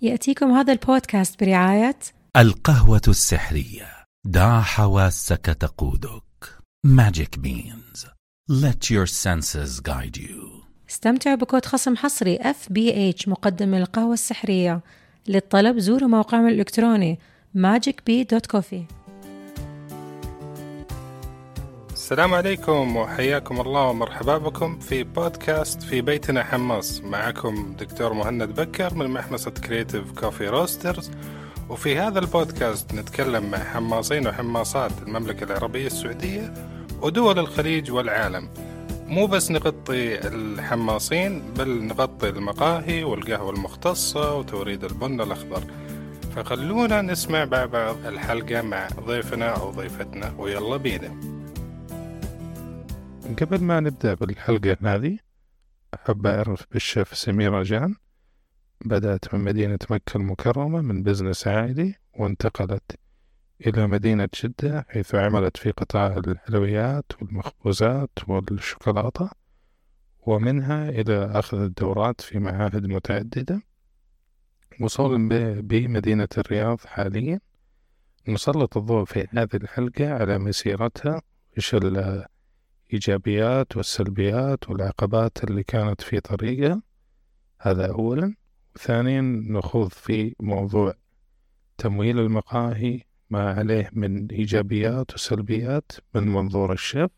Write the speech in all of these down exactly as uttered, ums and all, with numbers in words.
يأتيكم هذا البودكاست برعاية القهوة السحرية. دع حواسك تقودك. Magic Beans. Let your senses guide you. استمتع بكود خصم حصري إف بي إتش مقدم من القهوة السحرية. للطلب زوروا موقعنا الإلكتروني ماجيك بي دوت كوفي. السلام عليكم وحياكم الله ومرحبا بكم في بودكاست في بيتنا حماس. معكم دكتور مهند بكر من محمصة كرياتيف كوفي روسترز، وفي هذا البودكاست نتكلم مع حماصين وحماصات المملكة العربية السعودية ودول الخليج والعالم. مو بس نغطي الحماصين بل نغطي المقاهي والقهوة المختصة وتوريد البن الأخضر. فخلونا نسمع مع بعض الحلقة مع ضيفنا أو ضيفتنا، ويلا بينا. قبل ما نبدأ بالحلقة هذه أحب أعرف بالشيف سميرة جان. بدأت من مدينة مكة المكرمة من بزنس عائلي، وانتقلت إلى مدينة جدة حيث عملت في قطاع الحلويات والمخبوزات والشوكولاتة، ومنها إلى أخذ الدورات في معاهد متعددة. وصولا بمدينة الرياض حاليا. نسلط الضوء في هذه الحلقة على مسيرتها، إيش الإيجابيات والسلبيات والعقبات اللي كانت في طريقها، هذا أولا. وثانيا نخوض في موضوع تمويل المقاهي ما عليه من إيجابيات وسلبيات من منظور الشيف،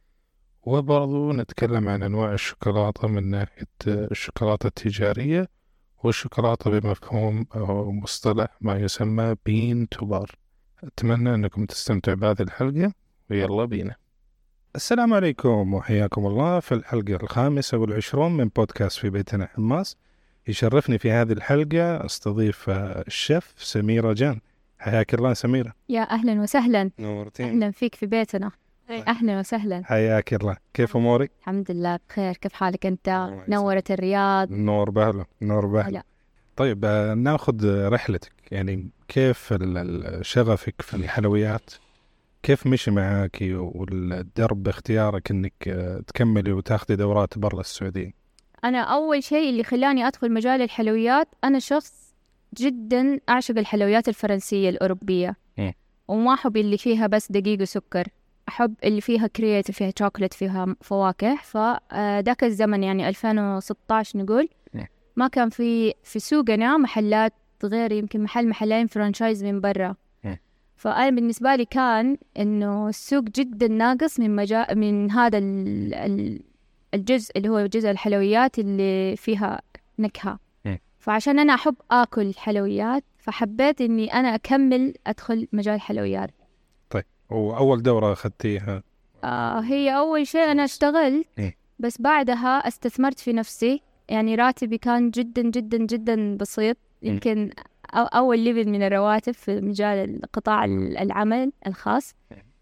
وبرضو نتكلم عن أنواع الشوكولاتة من ناحية الشوكولاتة التجارية والشوكولاتة بمفهوم أو مصطلح ما يسمى بين تو بار. أتمنى أنكم تستمتعوا بهذه الحلقة، ويلا بينا. السلام عليكم وحياكم الله في الحلقة الخامسة والعشرون من بودكاست في بيتنا حماس. يشرفني في هذه الحلقة استضيف الشيف سميرة جان. حياك الله سميرة. يا أهلا وسهلا. نورتين. أهلا فيك في بيتنا. أهلا وسهلا. حياك الله. كيف أمورك؟ الحمد لله بخير. كيف حالك أنت؟ نورت الرياض. نور بهلا نور بهلا. طيب ناخذ رحلتك، يعني كيف شغفك في الحلويات، كيف مشي معاك والدرب باختيارك أنك تكملي وتاخذي دورات برا السعودية؟ أنا أول شيء اللي خلاني أدخل مجال الحلويات، أنا شخص جدا أعشق الحلويات الفرنسية الأوروبية. م. وما أحب اللي فيها بس دقيق وسكر، أحب اللي فيها كريات، فيها شوكولات، فيها فواكه. فذاك الزمن يعني ألفين وستة عشر نقول م. ما كان في في سوقنا محلات غير يمكن محل محلين فرانشايز من برا. م. فأنا بالنسبة لي كان إنه السوق جدا ناقص من مجال من هذا ال الجزء اللي هو جزء الحلويات اللي فيها نكهة. م. فعشان أنا أحب أكل حلويات فحبيت إني أنا أكمل أدخل مجال الحلويات. طيب، وأول دورة أخذتيها؟ آه هي أول شيء أنا اشتغلت م. بس بعدها استثمرت في نفسي. يعني راتبي كان جدا جدا جدا بسيط، يمكن أول ليفل من الرواتب في مجال قطاع العمل الخاص.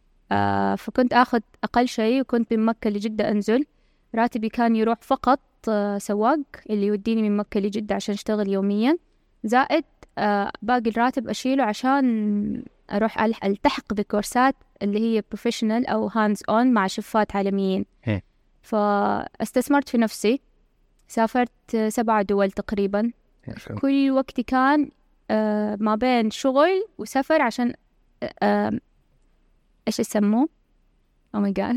آه فكنت أخذ أقل شيء، وكنت من مكة لجدة أنزل. راتبي كان يروح فقط آه سواق اللي يوديني من مكة لجدة عشان اشتغل يوميا، زائد آه باقي الراتب أشيله عشان أروح ألتحق بكورسات اللي هي بروفيشنال أو هاندز أون مع شفات عالميين. فاستثمرت في نفسي، سافرت سبع دول تقريبا. كل وقتي كان آه ما بين شغل وسفر عشان آه إيش يسموه أو ما قال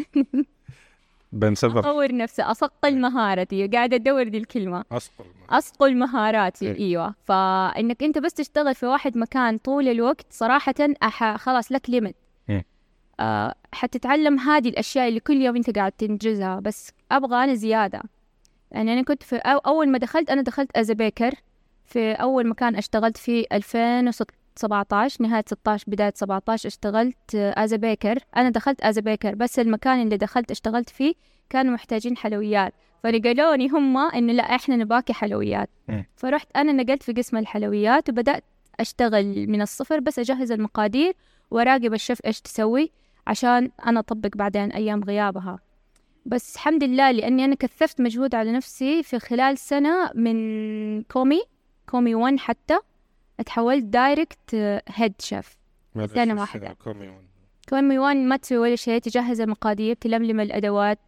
بنسفر أطور نفسي، أصقل مهارتي. قاعدة أدور دي الكلمة، أصقل أصقل مهاراتي. إيه. إيوه. فإنك أنت بس تشتغل في واحد مكان طول الوقت صراحة أح... خلاص لك ليمت. إيه. آه حتتعلم هذه الأشياء اللي كل يوم أنت قاعد تنجزها، بس أبغى أنا زيادة. يعني أنا كنت في أو... أول ما دخلت أنا دخلت أز بيكر في أول مكان اشتغلت في ألفين وسبعة عشر، نهاية ستة عشر بداية سبعة عشر اشتغلت أز بيكر. أنا دخلت أز بيكر بس المكان اللي دخلت اشتغلت فيه كانوا محتاجين حلويات، فقالوني هم إنه لا إحنا نباكي حلويات. م. فرحت أنا نقلت في قسم الحلويات وبدأت أشتغل من الصفر، بس أجهز المقادير وراقب الشيف إيش تسوي عشان أنا أطبق بعدين أيام غيابها. بس الحمد لله لأني أنا كثفت مجهود على نفسي في خلال سنة من كومي كومي وان حتى اتحولت دايركت هيد شيف سنة واحدة. كومي وان كومي وان ما تسوي ولا شيء، تجهز المقادير، تلملم الأدوات،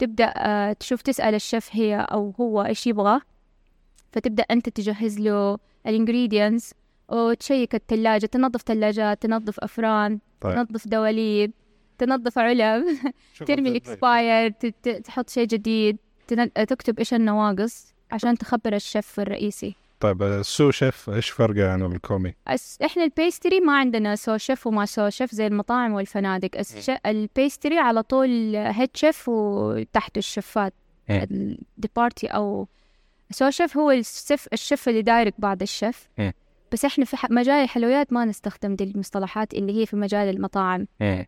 تبدأ تشوف تسأل الشيف هي أو هو إيش يبغى، فتبدأ أنت تجهز له الانجريدينتس، وتشيك الثلاجة، تنظف ثلاجات، تنظف أفران، طيب. تنظف دواليب، تنظف علب، ترمي الاكسباير، تحط شيء جديد، تكتب إيش النواقص عشان تخبر الشيف الرئيسي. طيب السو شيف إيش فرقه عن الكومي؟ إحنا البيستري ما عندنا سو شيف وما سو شيف زي المطاعم والفنادق. البيستري على طول هيد شيف وتحت الشفات الديبارتي، أو سو شيف هو الشيف الشيف اللي دايرك بعد الشيف. بس إحنا في مجال الحلويات ما نستخدم دي المصطلحات اللي هي في مجال المطاعم.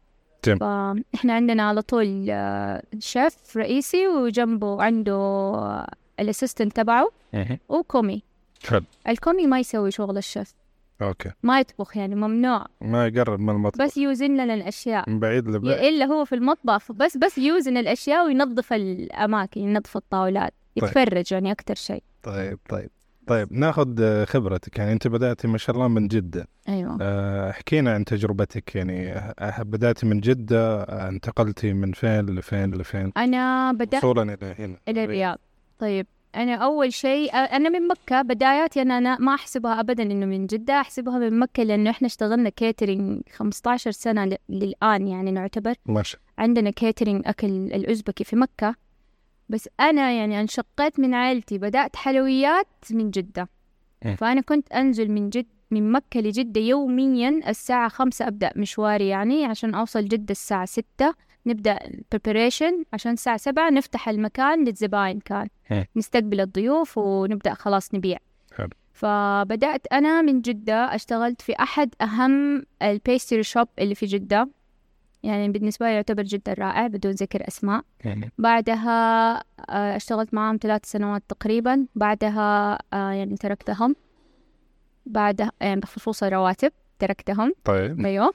فإحنا عندنا على طول شيف رئيسي وجنبه عنده الاسيستنت تبعه وكومي. حلو. الكومي ما يسوي شغل الشيف. اوكي. ما يطبخ، يعني ممنوع، ما يقرب من المطبخ، بس يوزن لنا الاشياء من بعيد لبعيد، الا هو في المطبخ بس بس يوزن الاشياء وينظف الاماكن، ينظف الطاولات، يتفرج. طيب. يعني اكثر شيء. طيب طيب طيب ناخذ خبرتك. يعني انت بدأتي ما شاء الله من جدة. ايوه. احكينا عن تجربتك. يعني بدأتي من جدة، انتقلتي من فين لفين لفين؟ انا بدأت وصولا الى هنا الى الرياض. طيب أنا أول شيء أنا من مكة. بداياتي أنا, أنا ما أحسبها أبداً إنه من جدة، أحسبها من مكة، لأنه إحنا اشتغلنا كيترينج خمسة عشر سنة للآن. يعني نعتبر ماشي. عندنا كيترينج أكل الأوزبكي في مكة. بس أنا يعني انشقيت من عائلتي، بدأت حلويات من جدة. م. فأنا كنت أنزل من جد من مكة لجدة يومياً الساعة خمسة أبدأ مشواري، يعني عشان أوصل جدة الساعة ستة، نبدأ preparation عشان الساعة سبعة نفتح المكان للزبائن، كان ه. نستقبل الضيوف ونبدأ خلاص نبيع. حلو. فبدأت أنا من جدة، اشتغلت في أحد أهم البيستري شوب اللي في جدة، يعني بالنسبة لي يعتبر جدا رائع بدون ذكر أسماء. ه. بعدها اشتغلت معهم ثلاث سنوات تقريبا. بعدها يعني تركتهم، بعدها يعني بخصوص الرواتب تركتهم. طيب. أيوه.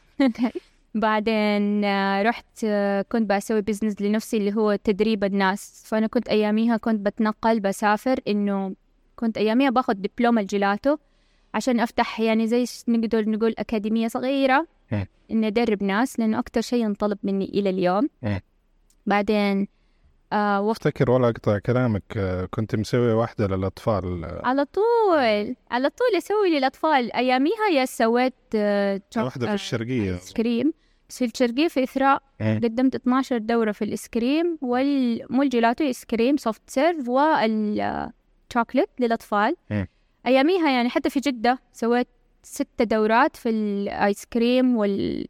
بعدين رحت كنت بسوي بيزنس لنفسي اللي هو تدريب الناس. فأنا كنت أياميها كنت بتنقل بسافر، إنه كنت أياميها باخد دبلوم الجيلاتو عشان أفتح يعني زي نقدر نقول أكاديمية صغيرة إني أدرب ناس، لأنه أكتر شيء ينطلب مني إلى اليوم. بعدين آه وقت أفتكر ولا أقطع كلامك، كنت مسوي واحدة للأطفال على طول على طول أسوي للأطفال. أياميها يا سويت آه واحدة في الشرقية إسكريم، بس في الشرقية في إثراء قدمت اثنا عشر دورة في الإسكريم والمو الجيلاتو إسكريم سوفت سيرف والشوكلت للأطفال. أياميها يعني حتى في جدة سويت ست دورات في الآيس كريم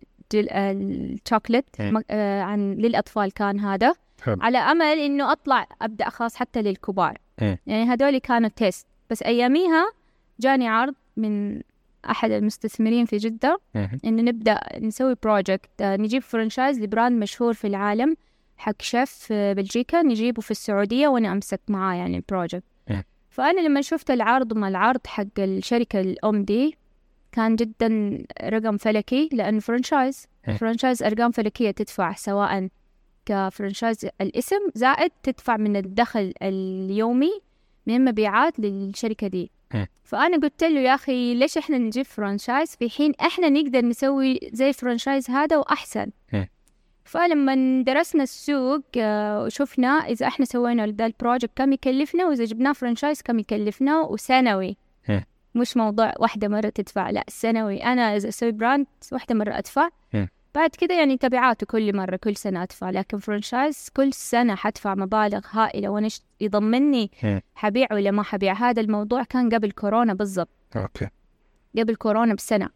والشوكلت آه عن للأطفال كان هذا. حلو. على أمل إنه أطلع أبدأ خاص حتى للكبار. م. يعني هدول كانوا تيست. بس أياميها جاني عرض من أحد المستثمرين في جدة إنه نبدأ نسوي بروجكت، نجيب فرانشايز لبراند مشهور في العالم حق شيف في بلجيكا، نجيبه في السعودية وأنا أمسك معاه يعني البروجكت. م. فأنا لما شفت العرض وما العرض حق الشركة الأم دي كان جدا رقم فلكي، لأن فرانشايز فرانشايز أرقام فلكية تدفع، سواء كفرانشايز الاسم زائد تدفع من الدخل اليومي من المبيعات للشركة دي. م. فأنا قلت له يا أخي ليش إحنا نجيب فرانشايز في حين إحنا نقدر نسوي زي فرانشايز هذا وأحسن. م. فلما درسنا السوق وشفنا إذا إحنا سوينا لذا البروجكت كم يكلفنا، وإذا جبناه فرانشايز كم يكلفنا، وسنوي م. مش موضوع واحدة مرة تدفع، لا سنوي. أنا إذا أسوي براند واحدة مرة أدفع، م. بعد كده يعني تبعاته كل مرة كل سنة أدفع. لكن فرانشايز كل سنة حدفع مبالغ هائلة وأنا يضمني حبيع ولا ما حبيع. هذا الموضوع كان قبل كورونا بالضبط. أوكي. قبل كورونا بسنة.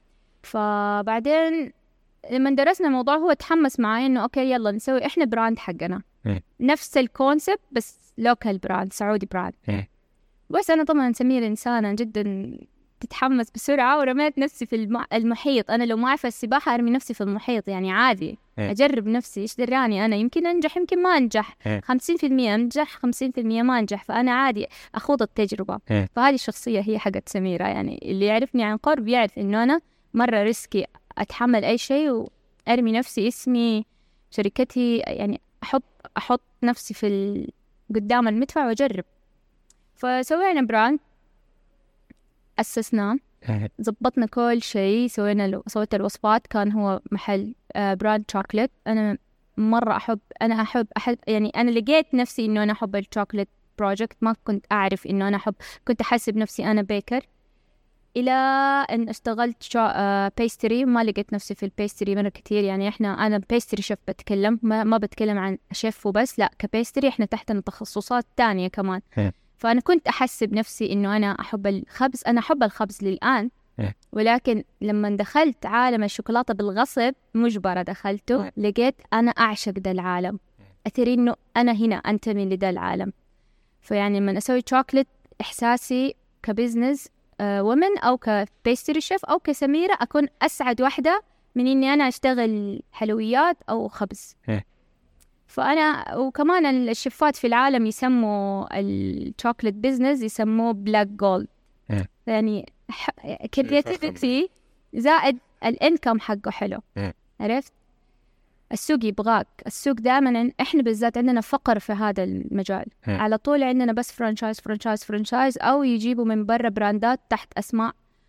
فبعدين لما درسنا الموضوع هو تحمس معي إنه أوكي يلا نسوي إحنا براند حقنا. م. نفس الكونسبت بس لوكال براند، سعودي براند. م. بس أنا طبعا سمير إنسانة جدا تتحمس بسرعة، ورميت نفسي في المحيط. أنا لو ما أعرف السباحة أرمي نفسي في المحيط، يعني عادي. اه. أجرب نفسي، إيش دراني أنا، يمكن أنجح يمكن ما أنجح، خمسين في المية أنجح خمسين في المية ما أنجح، فأنا عادي أخوض التجربة. اه. فهذه الشخصية هي حقت سميرة. يعني اللي يعرفني عن قرب يعرف إنه أنا مرة ريسكي، أتحمل أي شيء وأرمي نفسي، اسمي شركتي، يعني أحط أحط نفسي في ال... قدام المدفع وأجرب. فسوينا براند، أسسناه، زبطنا كل شيء، سوينا له سويت الوصفات. كان هو محل براند شوكلت. أنا مرة أحب أنا أحب أحب يعني أنا لقيت نفسي إنه أنا أحب الشوكلت بروجكت. ما كنت أعرف إنه أنا أحب، كنت أحسب نفسي أنا بيكر. إلى أن اشتغلت شا... بيستري. ما لقيت نفسي في البيستري مرة كتير، يعني إحنا أنا بيستري شيف بتكلم، ما, ما بتكلم عن شيف وبس، لا كبيستري إحنا تحتنا تخصصات تانية كمان. م. فأنا كنت أحسب نفسي إنه أنا أحب الخبز، أنا أحب الخبز للآن، م. ولكن لما دخلت عالم الشوكولاتة بالغصب مجبرة دخلته، م. لقيت أنا أعشق ده العالم، أتري إنه أنا هنا أنتمي لده العالم. فيعني من أسوي شوكولات إحساسي كبزنس ومن أو كبيستري شيف أو كسميرة أكون أسعد واحدة من إني أنا أشتغل حلويات أو خبز. فأنا وكمان الشيفات في العالم يسموا الشوكولات بيزنس يسموه بلاك جولد، يعني كرياتيفيتي زائد الانكم حقه حلو. عرفت؟ السوق يبغاك، السوق دائما إحنا بالذات عندنا فقر في هذا المجال، على طول عندنا بس فرانشايز فرانشايز فرانشايز أو يجيبوا من برا براندات تحت أسماء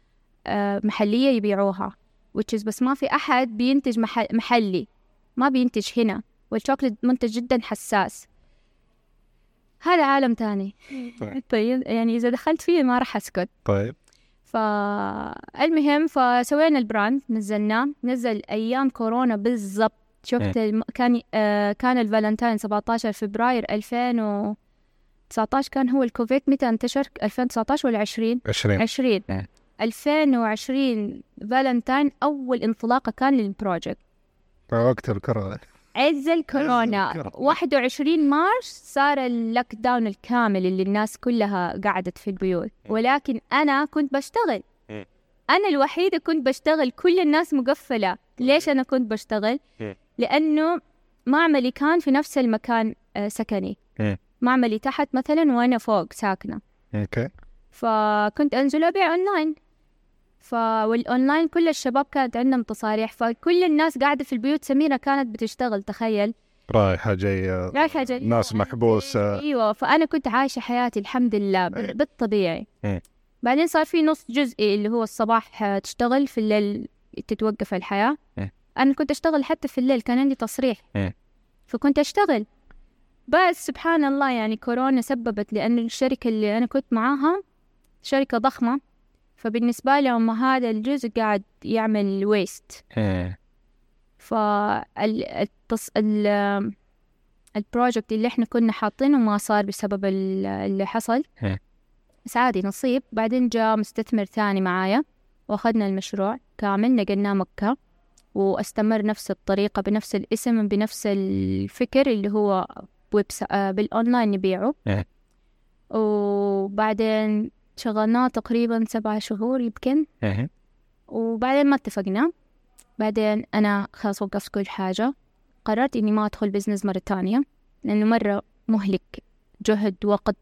محلية يبيعوها which is بس ما في أحد بينتج محل محلي، ما بينتج هنا، والشوكولات منتج جدا حساس. هذا عالم تاني. طيب يعني إذا دخلت فيه ما راح أسكت. طيب فالمهم فسوينا البراند، نزلناه، نزل أيام كورونا بالضبط. شفت الم... كان آه كان الفالنتاين سبعة عشر فبراير ألفين وتسعة عشر، كان هو الكوفيد متى انتشر؟ ألفين وتسعة عشر ولا عشرين؟ عشرين عشرين ألفين وعشرين فالنتاين أول انطلاقة كان للبروجكت وقت الكورونا، عز الكورونا. واحد وعشرين مارس صار اللوك داون الكامل اللي الناس كلها قعدت في البيوت، ولكن أنا كنت بشتغل، أنا الوحيدة كنت بشتغل، كل الناس مقفلة. ليش أنا كنت بشتغل؟ لأنه معملي كان في نفس المكان سكني، معملي تحت مثلا وأنا فوق ساكنة، فكنت أنزل أبيع أونلاين. فالأونلاين كل الشباب كانت عندهم تصاريح، فكل الناس قاعدة في البيوت. سميرة كانت بتشتغل، تخيل، رايحة جاية، رايحة جاية، ناس محبوسة. أيوة. فأنا كنت عايشة حياتي الحمد لله بالطبيعي. بعدين صار في نص جزئي اللي هو الصباح تشتغل، في الليل تتوقف الحياة. أنا كنت أشتغل حتى في الليل، كان عندي تصريح فكنت أشتغل. بس سبحان الله يعني كورونا سببت، لأن الشركة اللي أنا كنت معاها شركة ضخمة، فبالنسبة لهم هذا الجزء قاعد يعمل ويست. فالتص... ال... البروجكت اللي احنا كنا حاطينه ما صار بسبب اللي حصل. بس عادي نصيب. بعدين جاء مستثمر ثاني معايا واخذنا المشروع كامل، نقلناه مكة، واستمر نفس الطريقة بنفس الاسم بنفس الفكر اللي هو ويب س... بالأونلاين نبيعه. وبعدين شغلناه تقريبا سبعة شهور يمكن. وبعدين ما اتفقنا. بعدين أنا خلاص وقفت كل حاجة، قررت إني ما أدخل بزنس مرة تانية، لأنه مرة مهلك، جهد، وقت،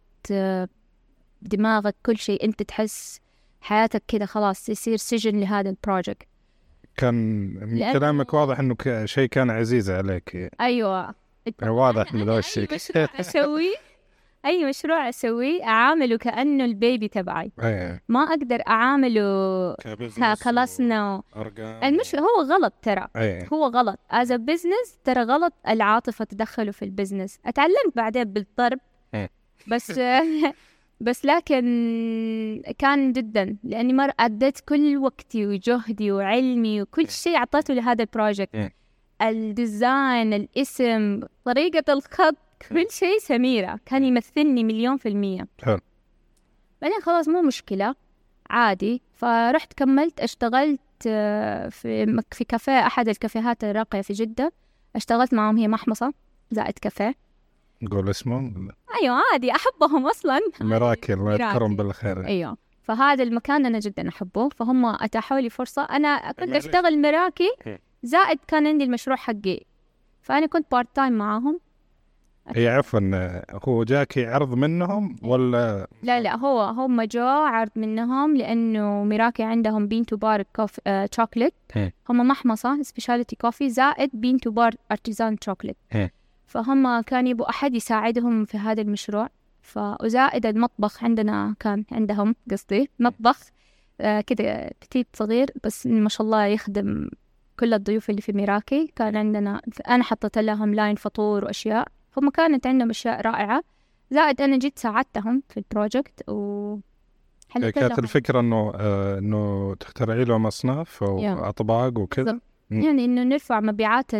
دماغك، كل شيء. أنت تحس حياتك كده خلاص يصير سجن لهذا البروجكت. كان من كلامك واضح إنه شيء كان عزيز عليك. أيوة واضح من ذا الشيء. أي مشروع أسوي أي مشروع أسويه أعامله كأنه البيبي تبعي. أيه. ما أقدر أعامله خلصنا المش هو غلط ترى. أيه. هو غلط as a business، ترى غلط العاطفة تدخله في البزنس. أتعلمت بعدين بالضرب. أيه. بس بس لكن كان جدا، لأني مرة أديت كل وقتي وجهدي وعلمي وكل شيء عطيته لهذا البروجكت. أيه. الديزاين، الاسم، طريقة الخط، كل شيء سميرة كان يمثلني مليون في المية. حلو. بعدين خلاص مو مشكلة عادي. فرحت كملت، اشتغلت في في كافيه، أحد الكافيهات الراقية في جدة. اشتغلت معهم، هي محمصة زائد كافيه. نقول اسمه؟ أيوة عادي، أحبهم أصلا. مراكل، الله يذكرهم بالخير. أيوة. فهذا المكان أنا جدا أحبه، فهم أتاحوا لي فرصة. أنا كنت أشتغل مراكي زائد كان عندي المشروع حقي، فأنا كنت بارت تايم معاهم. هي عفوا، هو جاكي عرض منهم ولا؟ لا لا، هو هم جاء عرض منهم، لأنه ميراكي عندهم بين تو بار كوف آه شوكليت. هم محمصة سبيشاليتي كوفي زائد بين تو بار ارتيزان شوكليت. فهم كان يبوا أحد يساعدهم في هذا المشروع. فزائد المطبخ عندنا كان عندهم، قصدي مطبخ آه كده بتيت صغير، بس ما شاء الله يخدم كل الضيوف اللي في ميراكي. كان عندنا، أنا حطيت لهم لاين فطور وأشياء، هم كانت عندهم أشياء رائعة. زائد أنا جيت ساعدتهم في البروجكت، وحققنا حلت كانت لهم. الفكرة إنه آه إنه تخترعي له مصنف وأطباق وكذا، يعني إنه نرفع مبيعات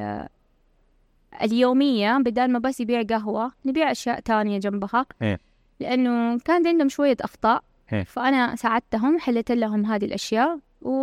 اليومية، بدل ما بس يبيع قهوة نبيع أشياء تانية جنبها. إيه. لأنه كان عندهم شوية أخطاء، إيه. فأنا ساعدتهم، حلت لهم هذه الأشياء.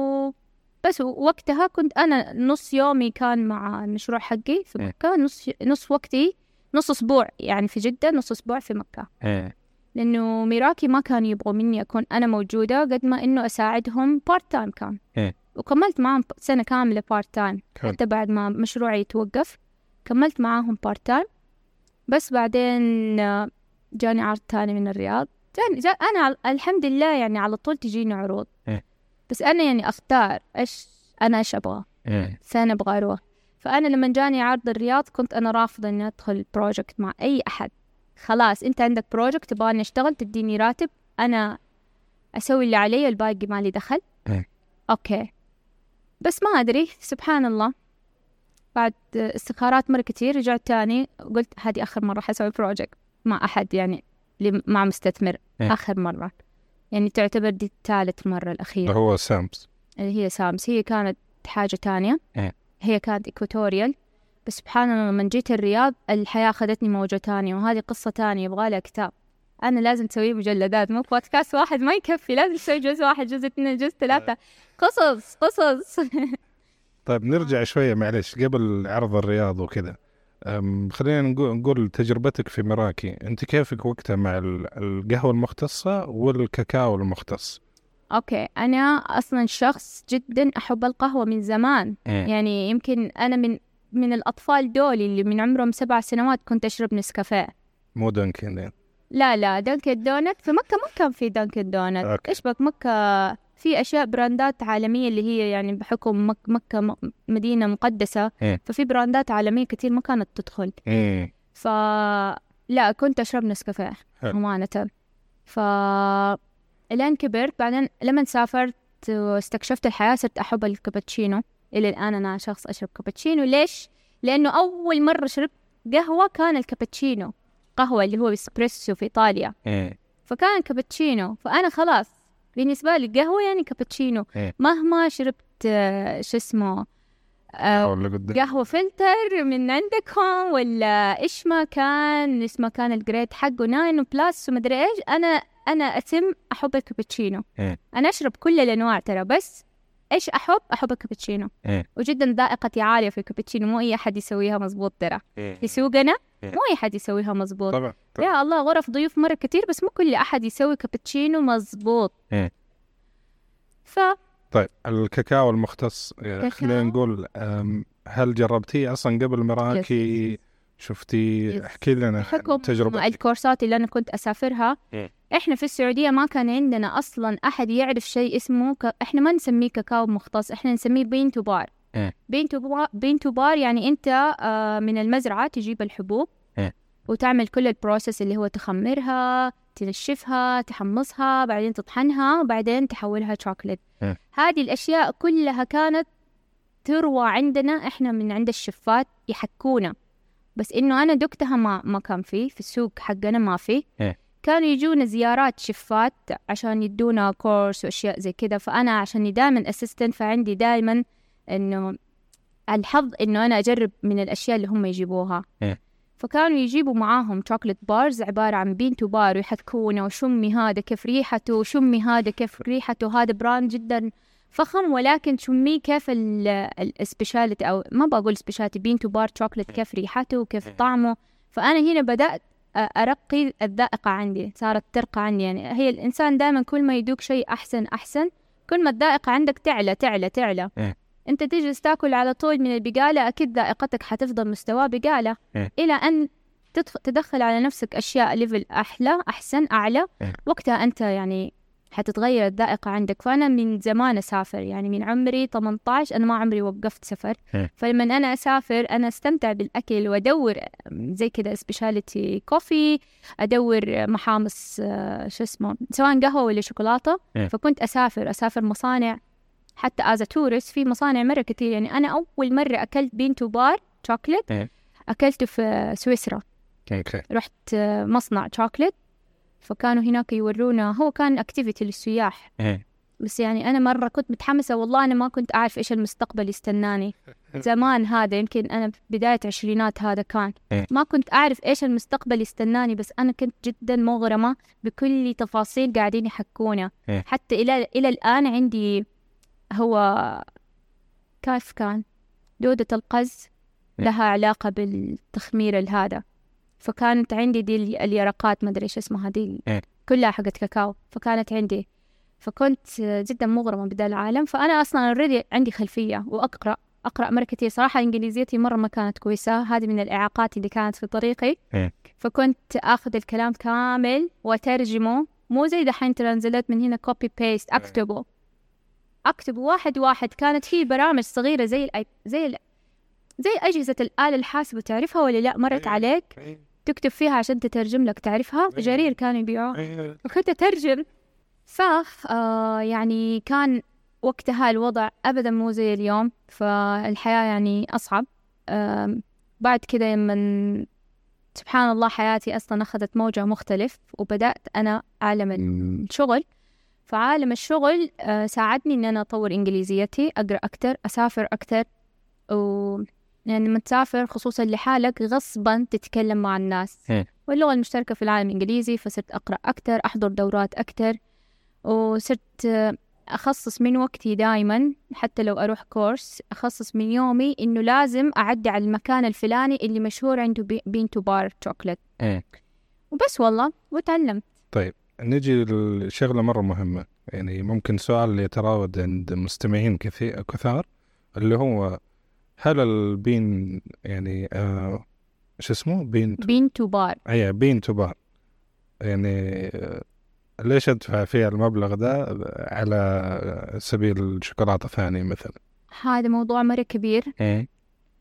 وبس وقتها كنت أنا نص يومي كان مع المشروع حقي في مكة، نص نص وقتي نص أسبوع يعني في جدة، نص أسبوع في مكة. إيه. لأنه ميراكي ما كانوا يبغوا مني أكون أنا موجودة قد ما إنه أساعدهم بارت تايم كان. إيه. وكملت معهم سنة كاملة بارت تايم حتى بعد ما مشروعي يتوقف، كملت معاهم بارت تايم. بس بعدين جاني عرض تاني من الرياض. جاني جا أنا الحمد لله يعني على طول تجيني عروض. إيه. بس أنا يعني أختار إيش أنا إيش أبغى. إيه. فأنا أبغى أروح. فأنا لما جاني عرض الرياض كنت أنا رافضة إني أدخل بروجكت مع أي أحد. خلاص أنت عندك بروجكت تبغاني أشتغل، تديني راتب، أنا أسوي اللي علي، الباقي ما لي دخل. إيه. أوكي. بس ما أدري سبحان الله بعد استخارات مرة كتير رجعت تاني وقلت هذه آخر مرة حسوي بروجكت مع أحد يعني مع مستثمر. إيه. آخر مرة يعني تعتبر دي الثالث مرة الأخيرة. هو سامس اللي هي سامس، هي كانت حاجة تانية. إيه. هي كانت إكواتوريال. بس سبحان الله لما جيت الرياض الحياة خدتني موجة تانية، وهذه قصة تانية يبغى لها كتاب. أنا لازم تسوي مجلدات، مو بودكاست واحد ما يكفي، لازم تسوي جزء واحد، جزء اثنين، جزء ثلاثة، قصص قصص. طيب نرجع شوية معلش قبل عرض الرياض وكذا. خلينا نقول نقول تجربتك في ميراكي، أنت كيفك وقتها مع القهوة المختصة والكاكاو المختص؟ أوكي، أنا أصلا شخص جدا أحب القهوة من زمان. إيه. يعني يمكن أنا من من الأطفال دول اللي من عمرهم سبع سنوات كنت أشرب نسكافيه. مو دانكن؟ لا لا دانكن دونت في مكة ما كان في دانكن دونت. إيش بك مكة في أشياء براندات عالمية اللي هي يعني بحكم مك مكة مدينة مقدسة. إيه. ففي براندات عالمية كتير ما كانت تدخل. إيه. فلا كنت أشرب نسكافيه أمانة. فالآن كبرت، بعدين لما سافرت واستكشفت الحياة صرت أحب الكابتشينو. إلى الآن أنا شخص أشرب كابتشينو. ليش؟ لأنه أول مرة شربت قهوة كان الكابتشينو، قهوة اللي هو إسبريسو في إيطاليا. إيه. فكان كابتشينو، فأنا خلاص بالنسبة لي قهوة يعني كابتشينو. إيه. مهما شربت آه شو اسمه آه قهوة فلتر من عندكم ولا إيش ما كان اسمه، كان الجريد حقه ناين وبلاس ومدري إيش، أنا أنا أتم أحب الكابتشينو. إيه. أنا أشرب كل الأنواع ترى، بس إيش أحب أحب الكابتشينو. إيه. وجدا ذائقتي عالية في الكابتشينو، مو أي أحد يسويها مزبوط ترى. إيه. في سوقنا إيه. مو أي حد يسويها مزبوط. طبعا. طبعا. يا الله غرف ضيوف مرة كتير بس مو كل أحد يسوي كابتشينو مزبوط. إيه. ف طيب الكاكاو المختص خلينا نقول هل جربتيه أصلا قبل مراكي؟ يس. شفتي يس. احكي لنا تجربة الكورسات اللي أنا كنت أسافرها. إيه. إحنا في السعودية ما كان عندنا أصلا أحد يعرف شيء اسمه ك... إحنا ما نسميه كاكاو مختص، إحنا نسميه بين تو بار. إيه. بين تو بار بين تو بار يعني أنت آه من المزرعة تجيب الحبوب. إيه. وتعمل كل البروسيس اللي هو تخمرها، تنشفها، تحمصها، بعدين تطحنها، وبعدين تحولها شوكولات. إيه. هذه الأشياء كلها كانت تروى عندنا إحنا من عند الشفات يحكونا، بس إنه أنا دكتها ما ما كان فيه في السوق حقنا ما فيه. إيه. كانوا يجونا زيارات شفات عشان يدونا كورس وأشياء زي كده. فأنا عشاني دائما أسيستنت فعندي دائما إنه الحظ إنه أنا أجرب من الأشياء اللي هم يجيبوها. إيه. فكانوا يجيبوا معاهم شوكولات بارز عبارة عن بين تو بار ويحكونا وشمي هذا كيف ريحته وشمي هذا كيف ريحته، هذا براند جدا فخم ولكن شمي كيف السبيشاليتي أو ما بقول سبيشاليتي بين تو بار شوكولات كيف ريحته وكيف طعمه. فأنا هنا بدأت أرقي الذائقة عندي، صارت ترقى عندي. يعني هي الإنسان دائما كل ما يدوق شيء أحسن أحسن كل ما الذائقة عندك تعلى تعلى تعلى. إيه. أنت تجلس تاكل على طول من البقالة أكيد ذائقتك حتفضل مستوى بقالة. إيه. إلى أن تدخل على نفسك أشياء ليفل أحلى أحسن أعلى. إيه. وقتها أنت يعني حتتغير الذائقة عندك. فأنا من زمان أسافر، يعني من عمري ثمانية عشر أنا ما عمري وقفت سفر. إيه. فلما أنا أسافر أنا أستمتع بالأكل وأدور زي كده سبيشاليتي كوفي، أدور محامص شو اسمه سواء قهوة ولا شوكولاتة. إيه. فكنت أسافر أسافر مصانع حتى آز تورست في مصانع مرة كتير. يعني أنا أول مرة أكلت بين تو بار شوكولات إيه. أكلته في سويسرا. أوكي. رحت مصنع شوكولات فكانوا هناك يورونا، هو كان اكتيفيتي للسياح. بس يعني أنا مرة كنت متحمسة والله، أنا ما كنت أعرف إيش المستقبل يستناني زمان. هذا يمكن أنا بداية عشرينات، هذا كان ما كنت أعرف إيش المستقبل يستناني، بس أنا كنت جدا مغرمة بكل تفاصيل قاعدين يحكونا. حتى إلى إلى الآن عندي، هو كيف كان دودة القز لها علاقة بالتخمير هذا، فكانت عندي دي اليرقات ما أدري إيش اسمها دي كلها حقت كاكاو، فكانت عندي، فكنت جدا مغرمة بدا العالم. فأنا أصلا already عندي خلفية وأقرأ أقرأ مرة كتير. صراحة إنجليزيتي مرة ما كانت كويسة، هذه من الإعاقات اللي كانت في طريقي. فكنت أخذ الكلام كامل وترجمه، مو زي دحين ترانزلت من هنا كوبي بيست، أكتبه أكتبه واحد واحد. كانت في برامج صغيرة زي الأي... زي ال... زي أجهزة الآلة الحاسبة، تعرفها ولا لا؟ مرت عليك تكتب فيها عشان تترجم لك، تعرفها؟ جرير كانوا يبيعوها وكنت أترجم. ف آه يعني كان وقتها الوضع أبدا مو زي اليوم، فالحياة يعني أصعب. آه بعد كده من سبحان الله حياتي أصلا أخذت موجة مختلف، وبدأت أنا عالم الشغل. فعالم الشغل آه ساعدني إن أنا أطور إنجليزيتي، أقرأ أكتر، أسافر أكتر. و يعني لما تسافر خصوصا لحالك غصبا تتكلم مع الناس، واللغة المشتركة في العالم الإنجليزي، فصرت أقرأ أكتر، أحضر دورات أكتر، وصرت أخصص من وقتي دايما. حتى لو أروح كورس أخصص من يومي إنه لازم أعدي على المكان الفلاني اللي مشهور عنده بين تو بار شوكولات. وبس والله وتعلمت. طيب نجي لشغلة مرة مهمة، يعني ممكن سؤال اللي يتراود عند مستمعين كثير كثار، اللي هو هل البين يعني آه شو اسمه بين تو بين تو بار أيه بين تو بار يعني آه ليش أدفع فيها المبلغ ده على سبيل شوكولاتة ثانية مثلا؟ هذا موضوع مرة كبير. إيه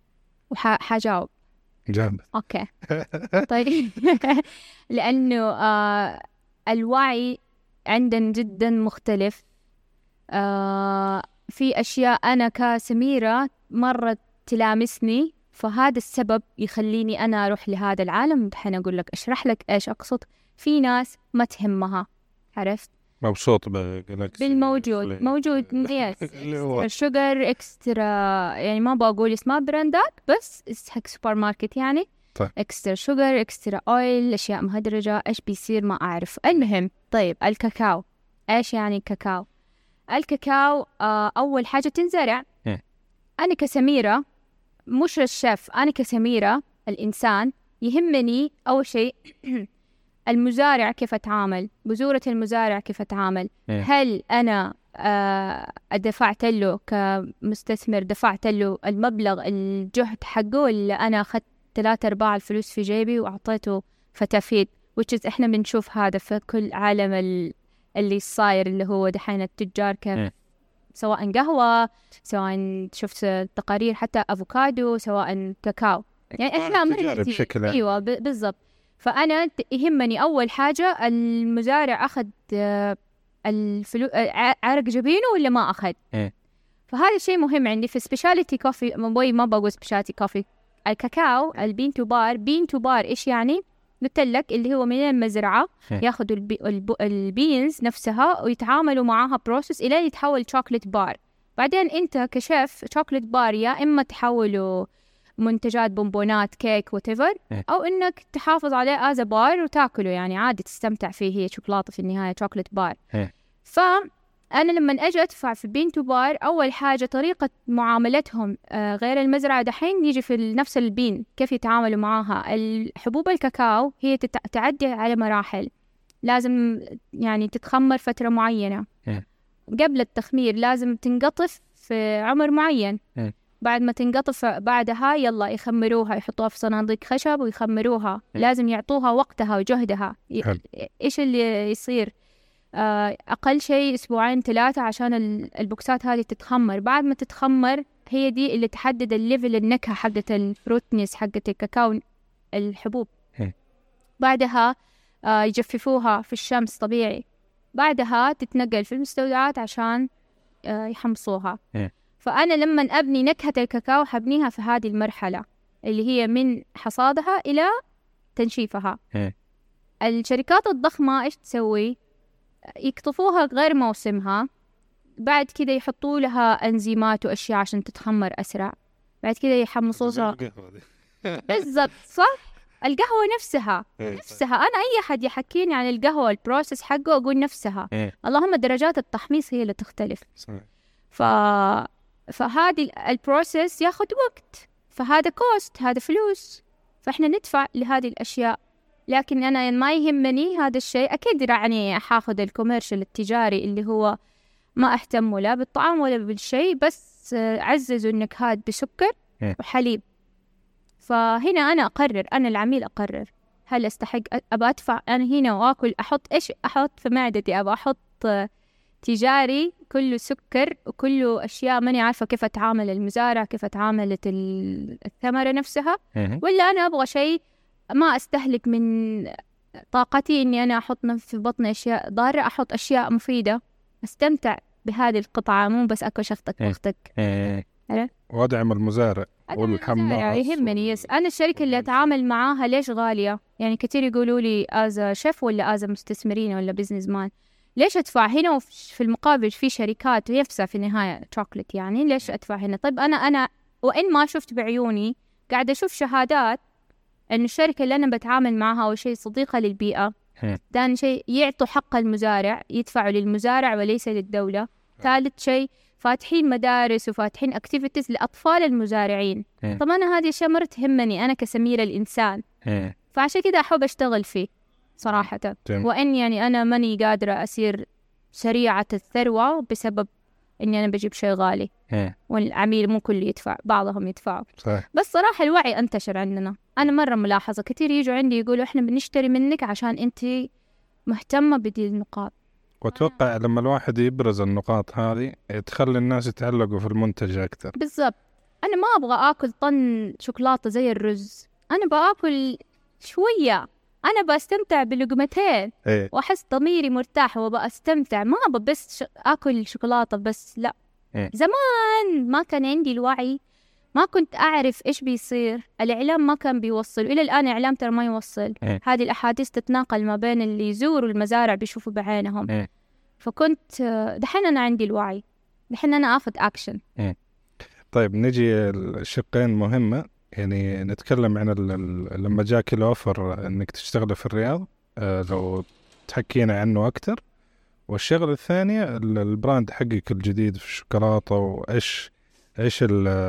وحجاوب جامد. أوكي طيب لأنه آه الوعي عندنا جدا مختلف. آه في أشياء أنا كسميرة مرة تلامسني، فهذا السبب يخليني أنا أروح لهذا العالم. دحين أقول لك أشرح لك إيش أقصد. في ناس ما تهمها، عرفت؟ مبسوط بالموجود موجود يس الشوغر اكسترا، يعني ما بقول اسمها براندات بس حق سوبر ماركت يعني. طيب. اكسترا شوغر، اكسترا اويل، اشياء مهدرجة، ايش بيصير ما اعرف. المهم طيب الكاكاو، ايش يعني الكاكاو؟ الكاكاو آه اول حاجة تنزرع. م. انا كسميرة مش الشيف، انا كسميرة الانسان يهمني اول شيء المزارع كيف أتعامل، بذورة المزارع كيف أتعامل. إيه. هل أنا آه دفعت له كمستثمر، دفعت له المبلغ الجهد حقه، ولا أنا أخذت ثلاثة أرباع الفلوس في جيبي وأعطيته فتافيت، which is إحنا بنشوف هذا في كل عالم اللي صاير اللي هو دحين التجار كيف. إيه. سواء قهوة، سواء شفت تقارير حتى أفوكادو، سواء كاكاو، يعني إحنا مرة أيوة بالضبط. فأنا يهمني أول حاجة المزارع أخذ الفلو... عرق جبينه ولا ما أخذ. إيه. فهذا الشيء مهم عندي في سبيشاليتي كوفي. ما ما بقول سبيشاليتي كوفي. الكاكاو البين تو بار، بين تو بار إيش يعني؟ قلت لك اللي هو من المزرعة ياخذوا البي... الب... البينز نفسها ويتعاملوا معاها بروسس إلى يتحول شوكولات بار. بعدين أنت كشيف شوكولات بار يا إما تحوله منتجات بونبونات كيك وتيفر، أو إنك تحافظ عليه آز بار وتاكله، يعني عادي تستمتع فيه، هي شوكولاتة في النهاية، شوكولات بار. فأنا لما أجي أدفع في بين تو بار، أول حاجة طريقة معاملتهم آه غير المزرعة. دحين يجي في نفس البين كيف يتعاملوا معاها. الحبوب الكاكاو هي تعدي على مراحل، لازم يعني تتخمر فترة معينة. قبل التخمير لازم تنقطف في عمر معين. بعد ما تنقطف بعدها يلا يخمروها، يحطوها في صناديق خشب ويخمروها. لازم يعطوها وقتها وجهدها. حل. إيش اللي يصير؟ آه أقل شيء أسبوعين ثلاثة عشان البوكسات هذه تتخمر. بعد ما تتخمر هي دي اللي تحدد الليفل النكهة حقة الفروتنس حقة الكاكاو الحبوب. م. بعدها آه يجففوها في الشمس طبيعي. بعدها تتنقل في المستودعات عشان آه يحمصوها. م. فأنا لما أبني نكهة الكاكاو حبنيها في هذه المرحلة اللي هي من حصادها إلى تنشيفها. م. الشركات الضخمة إيش تسوي؟ يقطفوها غير موسمها، بعد كده يحطوا لها أنزيمات وأشياء عشان تتخمر أسرع، بعد كده يحمصوها. بالضبط صح. القهوة نفسها نفسها أنا أي حد يحكيني عن القهوة البروسيس حقه أقول نفسها، اللهم درجات التحميص هي اللي تختلف. ف... فهذه البروسيس ياخد وقت، فهذا كوست، هذا فلوس، فإحنا ندفع لهذه الأشياء. لكن أنا ما يهمني هذا الشيء، أكيد يعني حاخذ الكوميرشال التجاري اللي هو ما أهتم لا بالطعام ولا بالشيء، بس عززوا النكهات بسكر وحليب. فهنا أنا أقرر، أنا العميل أقرر هل أستحق أبى أدفع أنا هنا وأكل، أحط إيش أحط في معدتي، أبى أحط تجاري كله سكر وكله أشياء ماني عارفة كيف أتعامل المزارع، كيف أتعامل الثمرة نفسها، ولا أنا أبغى شيء ما أستهلك من طاقتي إني أنا أحط في بطني أشياء ضارة، أحط أشياء مفيدة، أستمتع بهذه القطعة، مو بس أكل شخطك وقتك. وأدعم المزارع والحماس يهمني. يس أنا الشركة اللي أتعامل معاها ليش غالية؟ يعني كتير يقولوا لي آز شيف ولا آز مستثمرين ولا بيزنس مان، ليش أدفع هنا وفي المقابل في شركات نفسها في النهاية شوكولات، يعني ليش أدفع هنا؟ طيب أنا أنا وإن ما شفت بعيوني قاعدة أشوف شهادات إن الشركة اللي أنا بتعامل معها أول شيء صديقة للبيئة، ثاني شيء يعطوا حق المزارع، يدفعوا للمزارع وليس للدولة، ثالث شيء فاتحين مدارس وفاتحين اكتيفيتيز لأطفال المزارعين. طبعا أنا هذه أشياء مرة تهمني أنا كسميرة الإنسان، فعشان كده أحب أشتغل فيه صراحة. وإن يعني أنا ماني قادرة أصير سريعة الثروة بسبب إني أنا بجيب شيء غالي والعميل مو كل يدفع، بعضهم يدفعوا. بس صراحة الوعي انتشر عندنا، أنا مرة ملاحظة كتير يجوا عندي يقولوا إحنا بنشتري منك عشان أنت مهتمة بدي النقاط. وأتوقع لما الواحد يبرز النقاط هذه تخلي الناس يتعلقوا في المنتج أكثر. بالضبط. أنا ما أبغى أكل طن شوكولاتة زي الرز، أنا بأكل شوية، أنا بستمتع بلقمتين إيه؟ وأحس ضميري مرتاح وبأستمتع، ما أبغى بس أكل شوكولاتة بس، لا. إيه؟ زمان ما كان عندي الوعي، ما كنت أعرف إيش بيصير، الإعلام ما كان بيوصل، إلى الآن الإعلام ترى ما يوصل. إيه؟ هذه الأحاديث تتناقل ما بين اللي يزوروا المزارع بيشوفوا بعينهم. إيه؟ فكنت دحين أنا عندي الوعي، دحين أنا أخذ أكشن. إيه؟ طيب نجي الشقين مهمة، يعني نتكلم عن لما جاك الأوفر إنك تشتغل في الرياض، آه لو تحكينا عنه أكتر، والشغلة الثانية البراند حقك الجديد في الشوكولاتة، وإيش إيش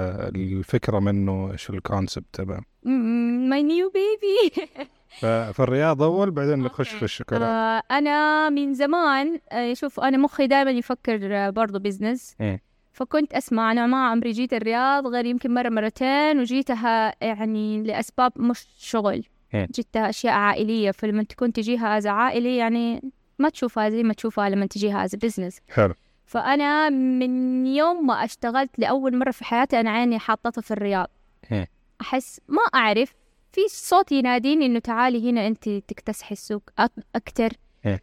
الفكرة منه، إيش الكونسبت تبعه. my new baby. في الرياض أول بعدين نخش في الشوكولاتة. آه أنا من زمان آه شوف أنا مخي دائما يفكر برضو بيزنس. إيه؟ فكنت أسمع أنا ما عمري جيت الرياض غير يمكن مرة مرتين، وجيتها يعني لأسباب مش شغل. إيه؟ جيتها أشياء عائلية، فلما تكون تجيها أز عائلي يعني ما تشوفها زي ما تشوفها لما تجيها أز بيزنس. حلو. فأنا من يوم ما اشتغلت لأول مرة في حياتي أنا عيني حاطتها في الرياض. إيه؟ أحس ما أعرف في صوت يناديني إنه تعالي هنا أنت تكتسحي السوق أكتر. إيه؟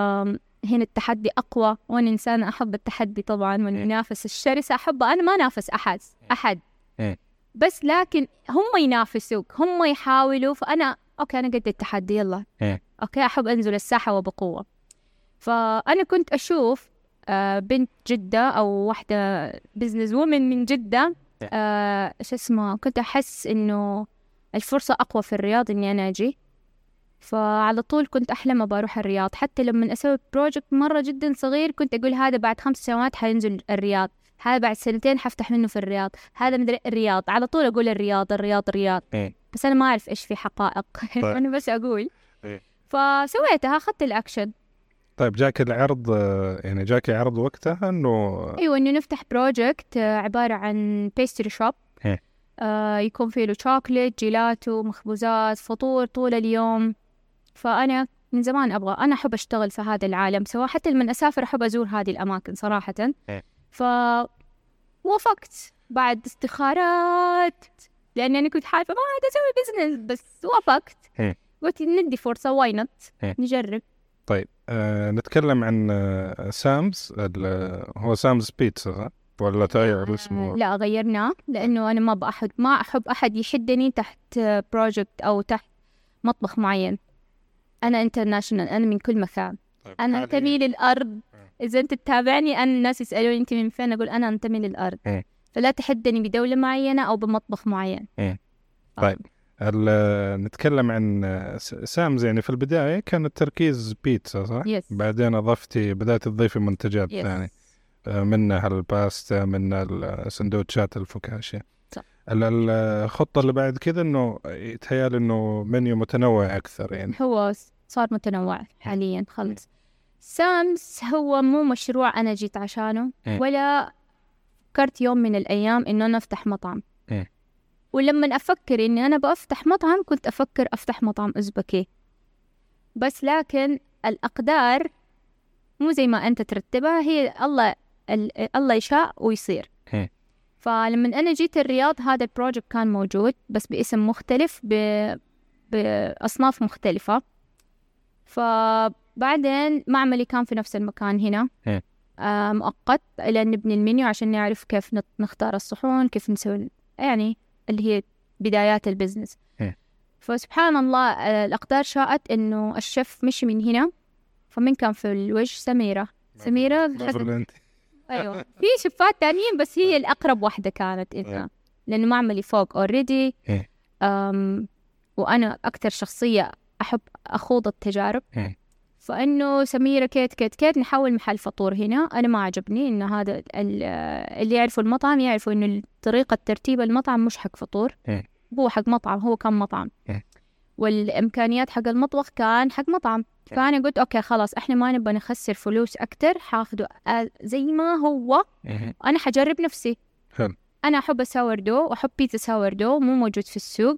هنا التحدي أقوى، وأنا إنسانة أحب التحدي طبعاً، والمنافسة الشرسة أحب، أنا ما نافس أحد أحد إيه؟ بس لكن هم ينافسوك، هم يحاولوا، فأنا أوكي أنا قد التحدي يلا. إيه؟ أوكي أحب أنزل الساحة وبقوة. فأنا كنت أشوف آه بنت جدة أو واحدة بيزنس وومن من جدة، آه إيش اسمه، كنت أحس إنه الفرصة أقوى في الرياض إني أنا أجي، فعلى طول كنت أحلم أبى أروح الرياض. حتى لما أسوي بروجكت مرة جدا صغير كنت أقول هذا بعد خمس سنوات حينزل الرياض، هذا بعد سنتين حفتح منه في الرياض، هذا مدري الرياض، على طول أقول الرياض الرياض الرياض. إيه؟ بس أنا ما أعرف إيش في حقائق. طيب. أنا بس أقول. إيه؟ فسويتها، أخذت الأكشن. طيب جاك العرض، يعني جاك عرض وقتها إنه أيوة إنه نفتح بروجكت عبارة عن بيستري شوب. إيه؟ آه يكون فيه له شوكولات، جيلاتو، مخبوزات، فطور طول اليوم. فأنا من زمان أبغى، أنا أحب أشتغل في هذا العالم، سواء حتى لما أسافر أحب أزور هذه الأماكن صراحة. إيه؟ فوافقت بعد استخارات، لأني أنا كنت حالفة ما عاد أسوي بيزنس، بس وافقت. إيه؟ قلت ندي فرصة، واينت إيه؟ نجرب. طيب آه نتكلم عن آه سامز، هو سامز بيتزا ولا تغير اسمه؟ لا غيرناه، لأنه أنا ما بأحد ما أحب أحد يحدني تحت بروجكت أو تحت مطبخ معين. أنا انترناشونال، أنا من كل مكان. طيب أنا حالياً. أنتمي للأرض. إذا أنت تتابعني أنا الناس يسألوني أنت من فين، أقول أنا أنتمي للأرض. م. فلا تحدني بدولة معينة أو بمطبخ معين. م. طيب ال- نتكلم عن س- سامز. يعني في البداية كان التركيز بيتزا صح؟ Yes. بعدين أضفتي بدأت تضيفي منتجات Yes. ثانية، منها الباستا، منها السندوتشات الفوكاشيا. صح. ال- الخطة اللي بعد كذا إنه يتهيألي إنه منيو متنوع أكثر يعني. هو صار متنوع حاليا خلص. سامز هو مو مشروع أنا جيت عشانه م. ولا فكرت يوم من الأيام إنه أنا أفتح مطعم. م. ولما أفكر إني أنا بأفتح مطعم كنت أفكر أفتح مطعم أزبكي بس، لكن الأقدار مو زي ما أنت ترتبها، هي الله ال- الله يشاء ويصير. م. فلما أنا جيت الرياض هذا البروجكت كان موجود بس باسم مختلف ب... بأصناف مختلفة. فبعدين معملي كان في نفس المكان هنا م. آه مؤقت إلى نبني المنيو عشان نعرف كيف نت- نختار الصحون، كيف نسوي يعني اللي هي بدايات البزنس. م. فسبحان الله آه الأقدار شاءت إنه الشيف مشي من هنا. فمن كان في الوجه؟ سميرة. سميرة مبروك. أيوة في شفات تانيين بس هي الأقرب واحدة كانت إنها، لأنه معملي فوق أوريدي. إيه. أم وأنا أكتر شخصية أحب أخوض التجارب. إيه. فإنه سميرة كيت كيت كيت نحاول محل فطور هنا. أنا ما عجبني إنه هذا ال- اللي يعرفوا المطعم يعرفوا إنه طريقة ترتيب المطعم مش حق فطور. إيه. هو حق مطعم، هو كان مطعم. إيه. والإمكانيات حق المطبخ كان حق مطعم. فأنا قلت أوكي خلاص إحنا ما نبغى نخسر فلوس أكتر، حاخده آه زي ما هو. إيه. أنا حجرب نفسي. حلو. أنا أحب الساور دو وأحب بيتزا ساور دو مو موجود في السوق.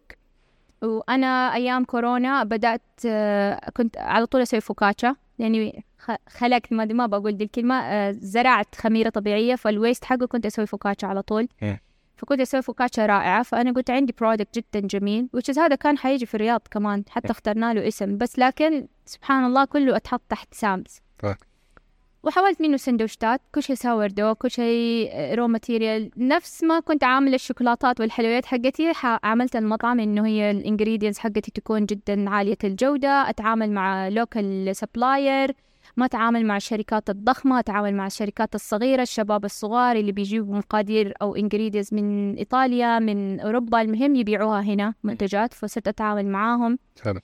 وأنا أيام كورونا بدأت آه كنت على طول أسوي فوكاتشا، لأني خلقت ما ما بقول دي الكلمة آه زرعت خميرة طبيعية، فالويست حقه كنت أسوي فوكاتشا على طول. إيه. فكنت أسوي فوكاتشا رائعة. فأنا قلت عندي برودكت جدا جميل which هذا كان حيجي في الرياض كمان، حتى اخترنا له اسم بس، لكن سبحان الله كله أتحط تحت سامز. طيب. وحاولت منه سندوشتات، كل شيء ساور دو، كل شيء رو ماتيريال، نفس ما كنت عامل الشوكولاتات والحلويات حقتي. عملت المطعم إنه هي الانجريدينتس حقتي تكون جدا عالية الجودة، أتعامل مع لوكال سبلاير، ما أتعامل مع الشركات الضخمة، أتعامل مع الشركات الصغيرة، الشباب الصغار اللي بيجيبوا مقادير أو انجريدينتس من إيطاليا من أوروبا، المهم يبيعوها هنا منتجات، فصرت أتعامل معاهم. حلو.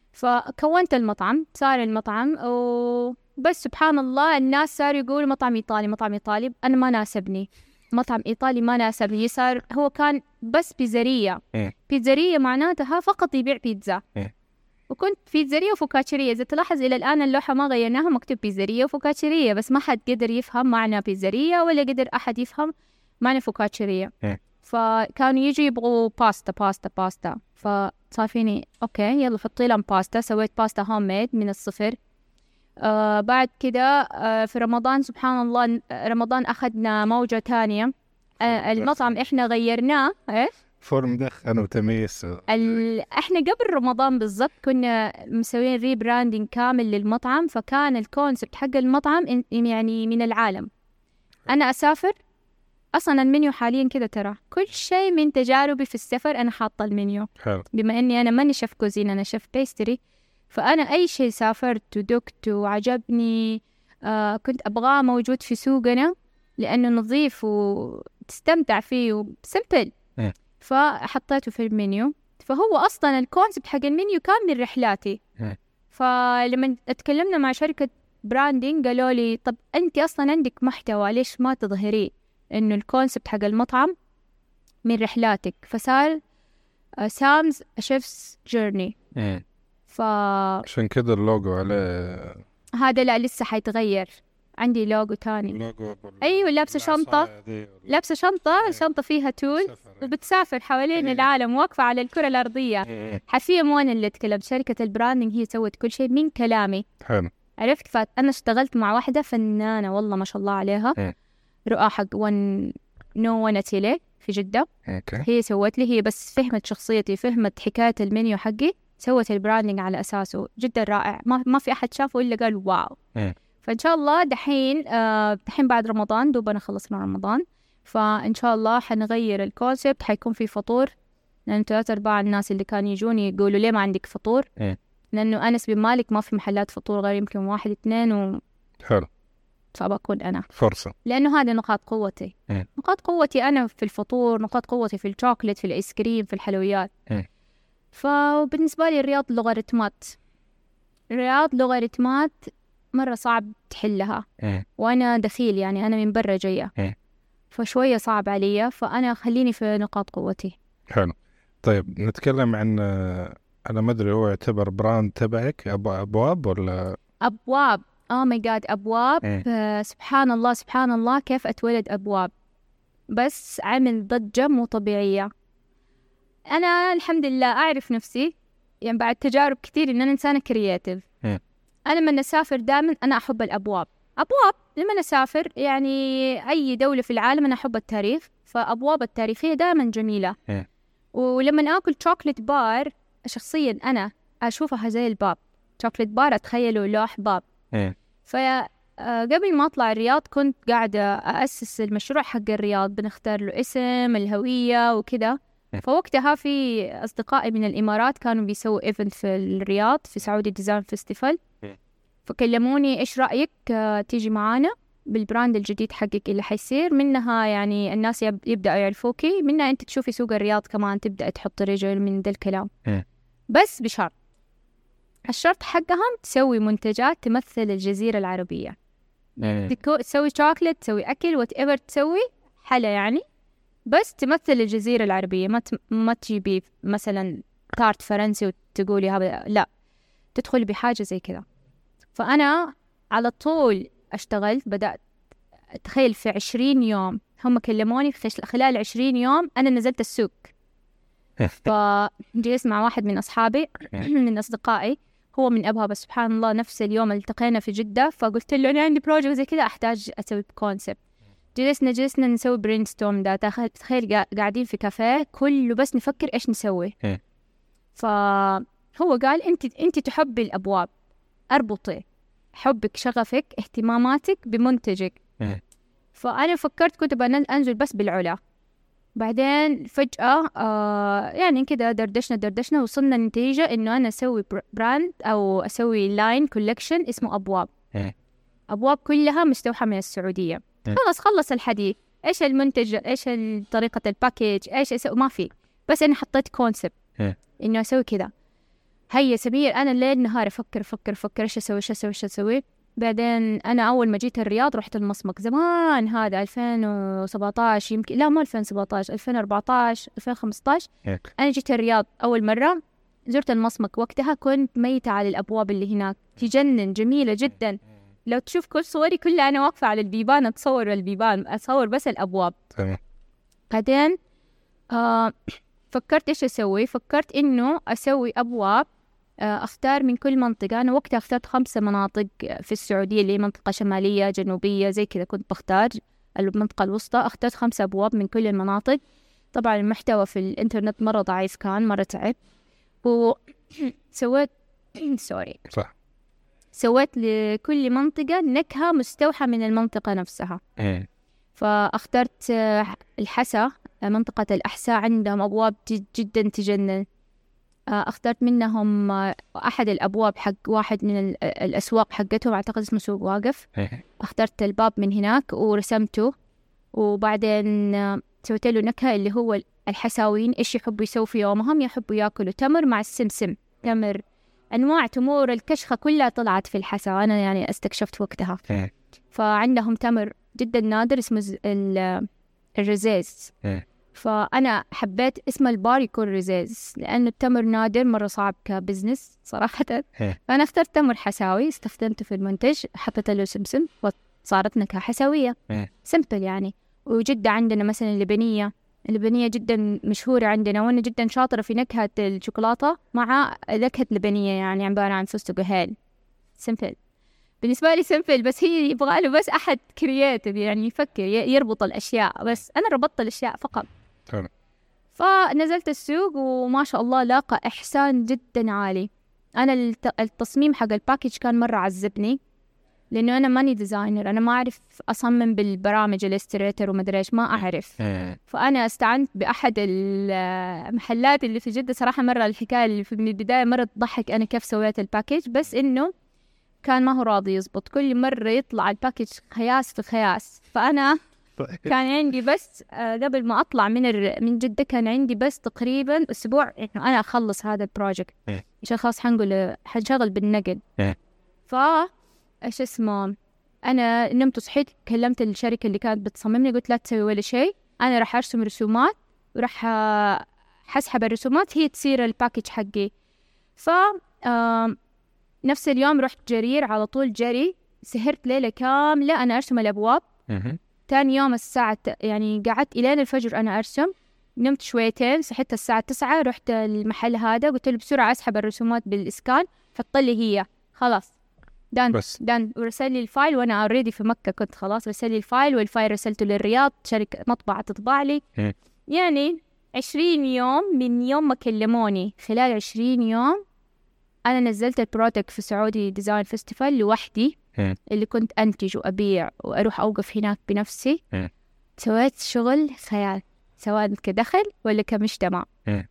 فكونت المطعم، صار المطعم وبس. سبحان الله الناس صاروا يقولوا مطعم إيطالي مطعم إيطالي. أنا ما ناسبني مطعم إيطالي، ما ناسبني. صار هو كان بس بيتزارية. إيه. بيتزارية معناتها فقط يبيع بيتزا. إيه. وكنت بيتزارية وفوكاتشرية. إذا تلاحظ إلى الآن اللوحة ما غيرناها، مكتوب بيتزارية وفوكاتشرية، بس ما حد قدر يفهم معنى بيتزارية ولا قدر أحد يفهم معنى فوكاتشرية. إيه. فكانوا يجوا يبغوا باستا باستا باستا. فصار فيني أوكي يلا حطي لهم باستا. سويت باستا هوم ميد من الصفر. آه بعد كده آه في رمضان سبحان الله رمضان أخذنا موجة تانية. آه المطعم إحنا غيرناه. إيه؟ فرن دخن وتميس. ال... احنا قبل رمضان بالضبط كنا مسوين ريبراندينج كامل للمطعم. فكان الكونسبت حق المطعم إن- يعني من العالم. انا اسافر اصلا المنيو حاليا كده، ترى كل شيء من تجاربي في السفر انا حاطه المنيو. حلو. بما اني انا ماني شيف كوزين، انا شيف بيستري. فانا اي شيء سافرت ودقت وعجبني آه كنت ابغاه موجود في سوقنا، لانه نظيف وتستمتع فيه وسمبل. إيه. فحطيته في المنيو. فهو أصلاً الكونسبت حق المنيو كان من رحلاتي. إيه. فلما اتكلمنا مع شركة براندينج قالوا لي طب أنت أصلاً عندك محتوى ليش ما تظهريه إنه الكونسبت حق المطعم من رحلاتك. فصار سامز شيف's جيرني. إيه. فهذا عشان كده اللوجو عليه لا لسه حيتغير، عندي لوجو تاني. لوجو. أيوة لابسة شنطة، لابسة شنطة شنطة فيها تول وبتسافر حوالين العالم، واقفة على الكرة الأرضية. حرفيا مو أنا اللي أتكلم، شركة البراندنج هي سوت كل شيء من كلامي. حلو. عرفت. فأنا اشتغلت مع واحدة فنانة والله ما شاء الله عليها، إيه. رؤى حق ون نو ون أتيلي في جدة. اوكي. هي سوت لي، هي بس فهمت شخصيتي، فهمت حكاية المنيو حقي، سوت البراندنج على أساسه. جدا رائع، ما ما في أحد شافه إلا قال واو. إيه. فإن شاء الله دحين آه دحين بعد رمضان دوبنا خلصنا رمضان، فإن شاء الله حنغير الكونسبت. حيكون في فطور، لأن ثلاثة أرباع الناس اللي كانوا يجوني يقولوا ليه ما عندك فطور. إيه. لأنه أنس بن مالك ما في محلات فطور غير يمكن واحد اثنين و... حلو. فبكون أنا فرصة، لأنه هذا نقاط قوتي. م. نقاط قوتي أنا في الفطور، نقاط قوتي في الشوكولات، في الآيس كريم، في الحلويات. م. فبالنسبة لي الرياض لوغاريتمات، الرياض لوغاريتمات مرة صعب تحلها. م. وأنا دخيل يعني أنا من برا جاية، م. فشوية صعب علي، فأنا خليني في نقاط قوتي. حلو. طيب نتكلم عن، أنا ما أدري هو يعتبر براند تبعك أبو أبواب ولا؟ أبواب، أوه ماي جاد، أبواب. آه سبحان الله سبحان الله كيف أتولد أبواب، بس عمل ضجة مو طبيعية. أنا الحمد لله أعرف نفسي يعني بعد تجارب كثير إن أنا إنسانة كرياتيف. أنا لما أسافر دائما أنا أحب الأبواب. أبواب لما أسافر يعني أي دولة في العالم أنا أحب التاريخ، فأبواب التاريخية دائما جميلة. م. ولما أكل شوكولات بار شخصيا أنا أشوفها زي الباب، شوكولات بار أتخيله لوح باب. فقبل ما أطلع الرياض كنت قاعدة أأسس المشروع حق الرياض، بنختار له اسم، الهوية وكذا. فوقتها في أصدقائي من الإمارات كانوا بيسووا إيفنت في الرياض في سعودي ديزاين فيستيفال، فكلموني إيش رأيك تيجي معانا بالبراند الجديد حقك اللي حيصير منها يعني الناس يبدأوا يعرفوكي، منها أنت تشوفي سوق الرياض كمان تبدأ تحط رجل من ذا الكلام. بس بشرط، الشرط حقهم تسوي منتجات تمثل الجزيرة العربية. تسوي شوكولات، تسوي أكل، وات ايفر تسوي حلا يعني، بس تمثل الجزيرة العربية. ما ت... ما تجيبي مثلا تارت فرنسي وتقولي هذا، لا، تدخل بحاجة زي كذا. فأنا على طول اشتغلت، بدأت تخيل في عشرين يوم هم كلموني، خلال عشرين يوم أنا نزلت السوق. فجلست مع واحد من أصحابي من أصدقائي، هو من أبها، بس سبحان الله نفس اليوم التقينا في جدة، فقلت له أنا عندي بروجكت زي كذا أحتاج أسوي كونسبت. جلسنا جلسنا نسوي برين ستورم. ده تخيل قاعدين في كافيه كله بس نفكر إيش نسوي. فهو قال أنت أنت تحبي الأبواب، أربطي حبك، شغفك، اهتماماتك بمنتجك. فأنا فكرت كنت بنزل بس بالعلا، بعدين فجأة آه يعني كده دردشنا دردشنا وصلنا لنتيجة إنه أنا أسوي براند أو أسوي لاين كولكشن اسمه أبواب. أبواب كلها مستوحى من السعودية. خلص خلص الحديث، إيش المنتج، إيش طريقة الباكيج، إيش أسوي، ما في، بس أنا حطيت كونسبت إنه أسوي كذا. هيا سمير أنا الليل نهار أفكر أفكر أفكر إيش أسوي إيش أسوي إيش أسوي. بعدين أنا أول ما جيت الرياض رحت المصمك زمان، هذا ألفين وسبعة عشر يمكن، لا ما ألفين وسبعة عشر، ألفين وأربعة عشر ألفين وخمسة عشر. أنا جيت الرياض أول مرة، زرت المصمك، وقتها كنت ميتة على الأبواب اللي هناك، تجنن، جميلة جدا. لو تشوف كل صوري كلها أنا واقفة على البيبان أتصور البيبان، أتصور بس الأبواب. بعدين آه فكرت إيش أسوي، فكرت إنه أسوي أبواب، أختار من كل منطقة. أنا وقتها اخترت خمسة مناطق في السعودية، اللي هي منطقة شمالية جنوبية زي كذا، كنت بختار المنطقة الوسطى. اخترت خمسة أبواب من كل المناطق. طبعا المحتوى في الإنترنت مرة ضعيف، كان مرة تعب، وسويت سوري صح سويت لكل منطقة نكهة مستوحى من المنطقة نفسها. فاخترت الحسا، منطقة الأحساء عندهم أبواب جدا تجنن. اخترت منهم أحد الأبواب حق واحد من الأسواق حقتهم، أعتقد اسمه سوق واقف. اخترت الباب من هناك ورسمته، وبعدين سويت له نكهة اللي هو الحساوين إيش يحبوا يسووا في يومهم، يحبوا يأكلوا تمر مع السمسم، تمر أنواع تمور الكشخة كلها طلعت في الحسا، أنا يعني استكشفت وقتها. فعندهم تمر جدا نادر اسمه الرزاز، فأنا حبيت اسم البار يكون رزاز لأنه التمر نادر مرة صعب كبزنس صراحة. فأنا اخترت تمر حساوي، استخدمته في المنتج، حطيت له سمسم وصارت نكهة حساوية سمبل يعني. وجدة عندنا مثلا اللبنية، اللبنية جدا مشهورة عندنا، وأنا جدا شاطرة في نكهة الشوكولاتة مع نكهة لبنية، يعني عبارة عن فستق وهيل. سمبل بالنسبة لي سمبل، بس هي يبغى له بس أحد كرياتيف يعني يفكر يربط الأشياء، بس أنا ربطت الأشياء فقط. طبعا. فنزلت السوق وما شاء الله لاقى إحسان جدا عالي. أنا التصميم حق الباكيج كان مرة عذبني، لأنه أنا ماني ديزاينر، أنا ما أعرف أصمم بالبرامج الاستريتر ومدري إيش، ما أعرف. فأنا استعنت بأحد المحلات اللي في جدة. صراحة مرة الحكاية اللي في البداية مرة تضحك أنا كيف سويت الباكيج، بس إنه كان ما هو راضي يزبط، كل مرة يطلع الباكيج خياس في خياس. فأنا كان عندي بس قبل ما أطلع من الر... من جدة كان عندي بس تقريبا أسبوع إنه أنا أخلص هذا البروجكت عشان خلاص حنقول حنشغل بالنقل. ف إيش اسمه، أنا نمت وصحيت كلمت الشركة اللي كانت بتصممني، قلت لا تسوي ولا شيء، أنا راح أرسم رسومات وراح حسحب الرسومات هي تصير الباكيج حقي. ف نفس اليوم رحت جرير على طول جري، سهرت ليلة كاملة أنا أرسم الأبواب. تاني يوم الساعة يعني قعدت إلين الفجر أنا أرسم، نمت شويتين، صحيت الساعة تسعة، رحت المحل هذا قلت له بسرعة أسحب الرسومات بالإسكان حط لي هي، خلاص دان بس. دان ورسل لي الفايل، وأنا أوريدي في مكة كنت خلاص، رسل لي الفايل، والفايل رسلته للرياض شركة مطبعة تطبع لي. يعني عشرين يوم من يوم ما كلموني، خلال عشرين يوم أنا نزلت البروتك في سعودي ديزاين فيستيفال لوحدي اللي كنت أنتج وأبيع وأروح أوقف هناك بنفسي. سويت شغل خيال سواء كدخل ولا كمجتمع،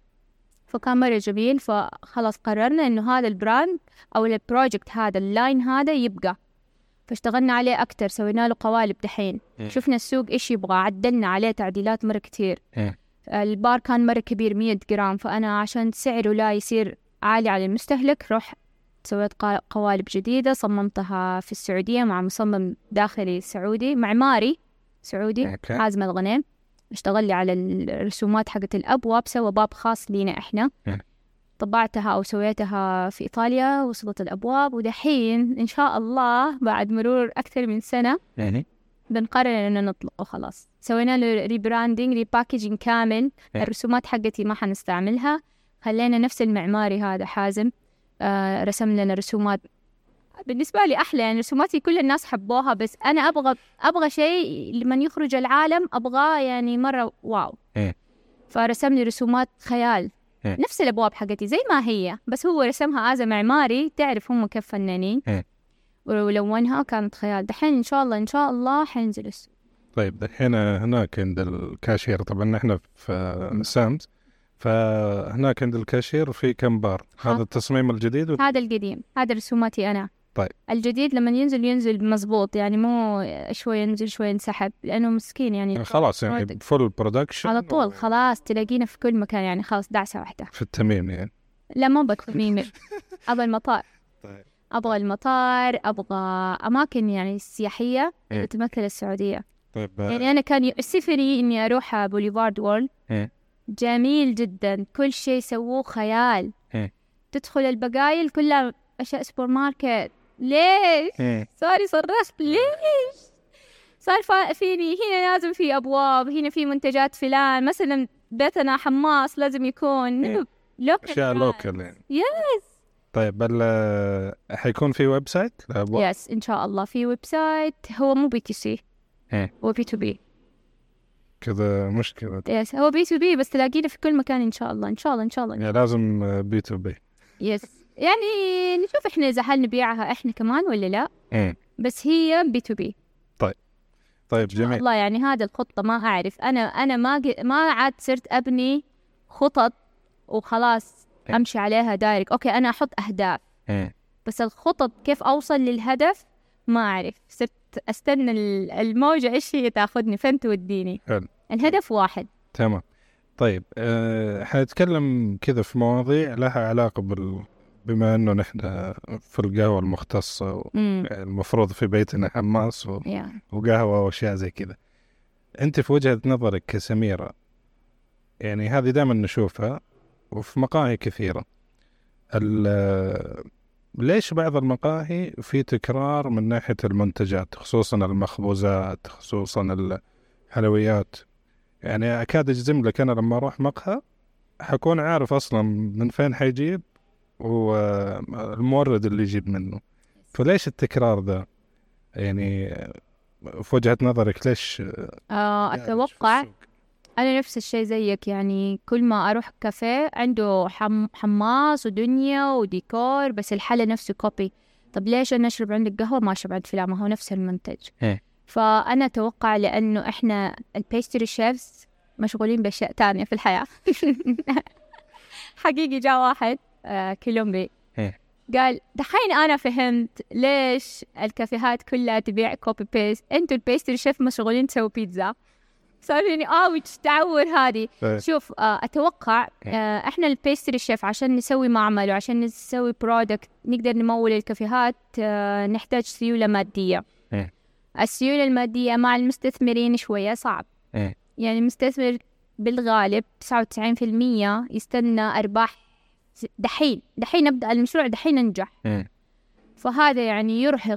فكان مرة جميل. فخلاص قررنا إنه هذا البراند أو البروجكت هذا اللاين هذا يبقى، فاشتغلنا عليه أكتر، سوينا له قوالب دحين، شفنا السوق إيش يبغى، عدلنا عليه تعديلات مرة كتير. البار كان مرة كبير مية جرام، فأنا عشان سعره لا يصير عالي على المستهلك رح سويت قوالب جديدة صممتها في السعودية مع مصمم داخلي سعودي معماري سعودي حازم الغنيم، اشتغل لي على الرسومات حقت الأبواب، سوى باب خاص لينا إحنا، طبعتها أو سويتها في إيطاليا، وصلت الأبواب، ودحين إن شاء الله بعد مرور أكثر من سنة يعني بنقرر إننا نطلق وخلاص. سوينا له ريبراندينج ريباكيجينج كامل. الرسومات حقتي ما حنستعملها، خلينا نفس المعماري هذا حازم آه رسم لنا رسومات بالنسبة لي أحلى، يعني رسوماتي كل الناس حبوها، بس أنا أبغى أبغى شيء لمن يخرج العالم أبغاه يعني مرة واو. إيه. فرسم لي رسومات خيال. إيه. نفس الأبواب حقتي زي ما هي، بس هو رسمها آزا معماري، تعرف هم كيف فنانين. إيه. ولونها كانت خيال. دحين إن شاء الله إن شاء الله حينزل السوق. طيب دحين هناك عند الكاشير، طبعا نحن في سامز، فهناك عند الكاشير في كم بار. هذا التصميم الجديد و... هذا القديم، هذا رسوماتي أنا. طيب الجديد لما ينزل ينزل مزبوط، يعني مو شوي ينزل شوي ينسحب، لأنه مسكين يعني خلاص يعني فول برودكشن على طول و... خلاص تلاقينا في كل مكان، يعني خلاص دعسة واحدة في التميم يعني. لا ما بالتميم أبغى المطار. طيب. أبغى المطار، أبغى أماكن يعني سياحية إيه؟ تمثل السعودية. طيب يعني أنا كان يؤسفني إني أروح بوليفارد وورلد. إيه؟ جميل جدا، كل شيء سووه خيال. إيه؟ تدخل البقايل كلها أشياء سوبر ماركت. ليش؟ إيه؟ سوري صرخت ليش؟ صار فيني هنا لازم في أبواب، هنا في منتجات فلان، مثلا بيتنا حماس لازم يكون إيه؟ لوكال أشياء لوكال يعني. يس. طيب بل حيكون في ويب سايت؟ يس إن شاء الله في ويب سايت، هو مو بي تي سي. إيه؟ هو بي تو بي. كذا مشكلة. يس هو بي تو بي، بس تلاقينا في كل مكان إن شاء الله إن شاء الله إن شاء الله. يعني لازم بي تو بي. يس يعني نشوف إحنا إذا هل نبيعها إحنا كمان ولا لا. إيه؟ بس هي بي تو بي. طيب طيب جميل. والله يعني هذا الخطة ما أعرف، أنا أنا ما ج... ما عاد صرت أبني خطط وخلاص إيه؟ أمشي عليها دايرك. أوكي أنا أحط أهداف. إيه؟ بس الخطط كيف أوصل للهدف ما أعرف، صرت أستنى الموجة إيش هي تأخذني فين توديني. حلو. الهدف واحد. تمام. طيب أه حنتكلم كذا في مواضيع لها علاقة بال بما إنه نحن في القهوة المختصة المفروض في بيتنا حماس و... yeah. وقهوة وأشياء زي كذا. أنت في وجهة نظرك كسميرة، يعني هذه دائما نشوفها وفي مقاهي كثيرة، ليش بعض المقاهي في تكرار من ناحية المنتجات، خصوصا المخبوزات، خصوصا الحلويات؟ يعني أكاد أجزم لك أنا لما أروح مقهى حكون عارف أصلا من فين حيجيب والمورد اللي يجيب منه. فليش التكرار ذا؟ يعني في وجهة نظرك ليش؟ آه أتوقع أنا نفس الشيء زيك، يعني كل ما أروح كافيه عنده حم... حماس ودنيا وديكور، بس الحالة نفسه كوبي. طب ليش أنا أشرب عندك قهوة ما أشرب عند فلان؟ ما هو نفس المنتج. إيه. فأنا أتوقع لأنه إحنا البيستري شيفز مشغولين بأشياء تانية في الحياة. حقيقي جاء واحد آه كولومبي إيه. قال دحين أنا فهمت ليش الكافيهات كلها تبيع كوبي بيست، أنتوا البيستري شيف مشغولين تسوي بيتزا. صار فيني آه وش تعور هذه. إيه. شوف آه أتوقع آه إحنا البيستري شيف عشان نسوي معمل وعشان نسوي برودكت نقدر نمول الكافيهات آه نحتاج سيولة مادية. إيه. السيولة المادية مع المستثمرين شوية صعب. إيه. يعني المستثمر بالغالب تسعة وتسعين بالمية يستنى أرباح دحين دحين نبدأ المشروع دحين ننجح. إيه. فهذا يعني يرهق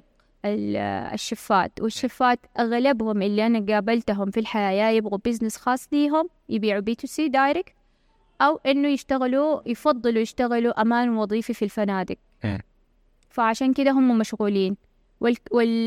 الشفات، والشفات أغلبهم اللي أنا قابلتهم في الحياة يا يبغوا بيزنس خاص ليهم يبيعوا بي تو سي دايركت، أو إنه يشتغلوا يفضلوا يشتغلوا أمان وظيفي في الفنادق. إيه. فعشان كده هم مشغولين. وال...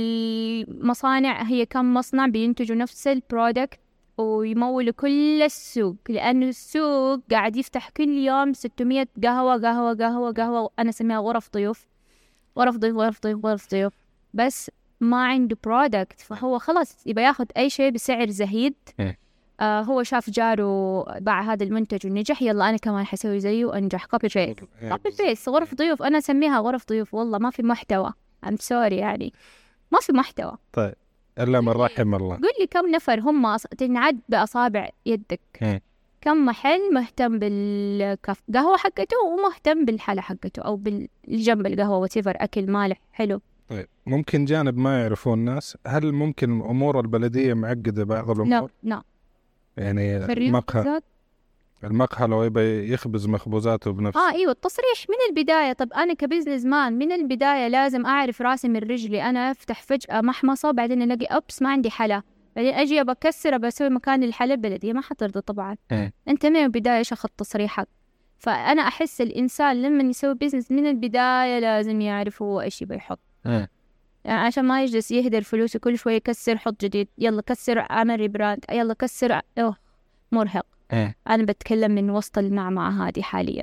والمصانع هي كم مصنع بينتجوا نفس البرودكت ويمولوا كل السوق، لأنه السوق قاعد يفتح كل يوم ستمية قهوة قهوة قهوة قهوة، أنا سميها غرف ضيوف غرف ضيوف غرف ضيوف غرف ضيوف، بس ما عنده برودكت. فهو خلاص يبقى ياخد أي شيء بسعر زهيد. آه هو شاف جاره باع هذا المنتج ونجح، يلا أنا كمان حسوي زيه وأنجح. كوبي بيست كوبي بيست غرف ضيوف، أنا أسميها غرف ضيوف. والله ما في محتوى، I'm sorry يعني ما في محتوى. طيب إلا من رحم الله. قل لي كم نفر هم تنعد بأصابع يدك. م. كم محل مهتم بالقهوة حقته ومهتم بالحالة حقته أو بالجنب القهوة وتفر أكل مالح حلو. طيب ممكن جانب ما يعرفون الناس، هل ممكن أمور البلدية معقدة بعض الأمور؟ لا لا يعني المقهى المقهى لو يبي يخبز مخبوزاته بنفسه. اه ايوه التصريح من البدايه. طب انا كبزنس مان من البدايه لازم اعرف راسي من رجلي. انا افتح فجاه محمصه بعدين الاقي اوبس ما عندي حلا، بعدين اجي بكسر بسوي مكان الحلا بلدي، ما حترضى طبعا. م. انت من البدايه ايش اخذت تصريحك؟ فانا احس الانسان لما يسوي بزنس من البدايه لازم يعرف هو ايش يبي يحط. م. يعني عشان ما يجلس يهدر فلوسه كل شويه يكسر حط جديد، يلا كسر اعمل ريبراند، يلا كسر. اوه مرهق. إيه. أنا بتكلم من وسط المعمعة هذه حاليا،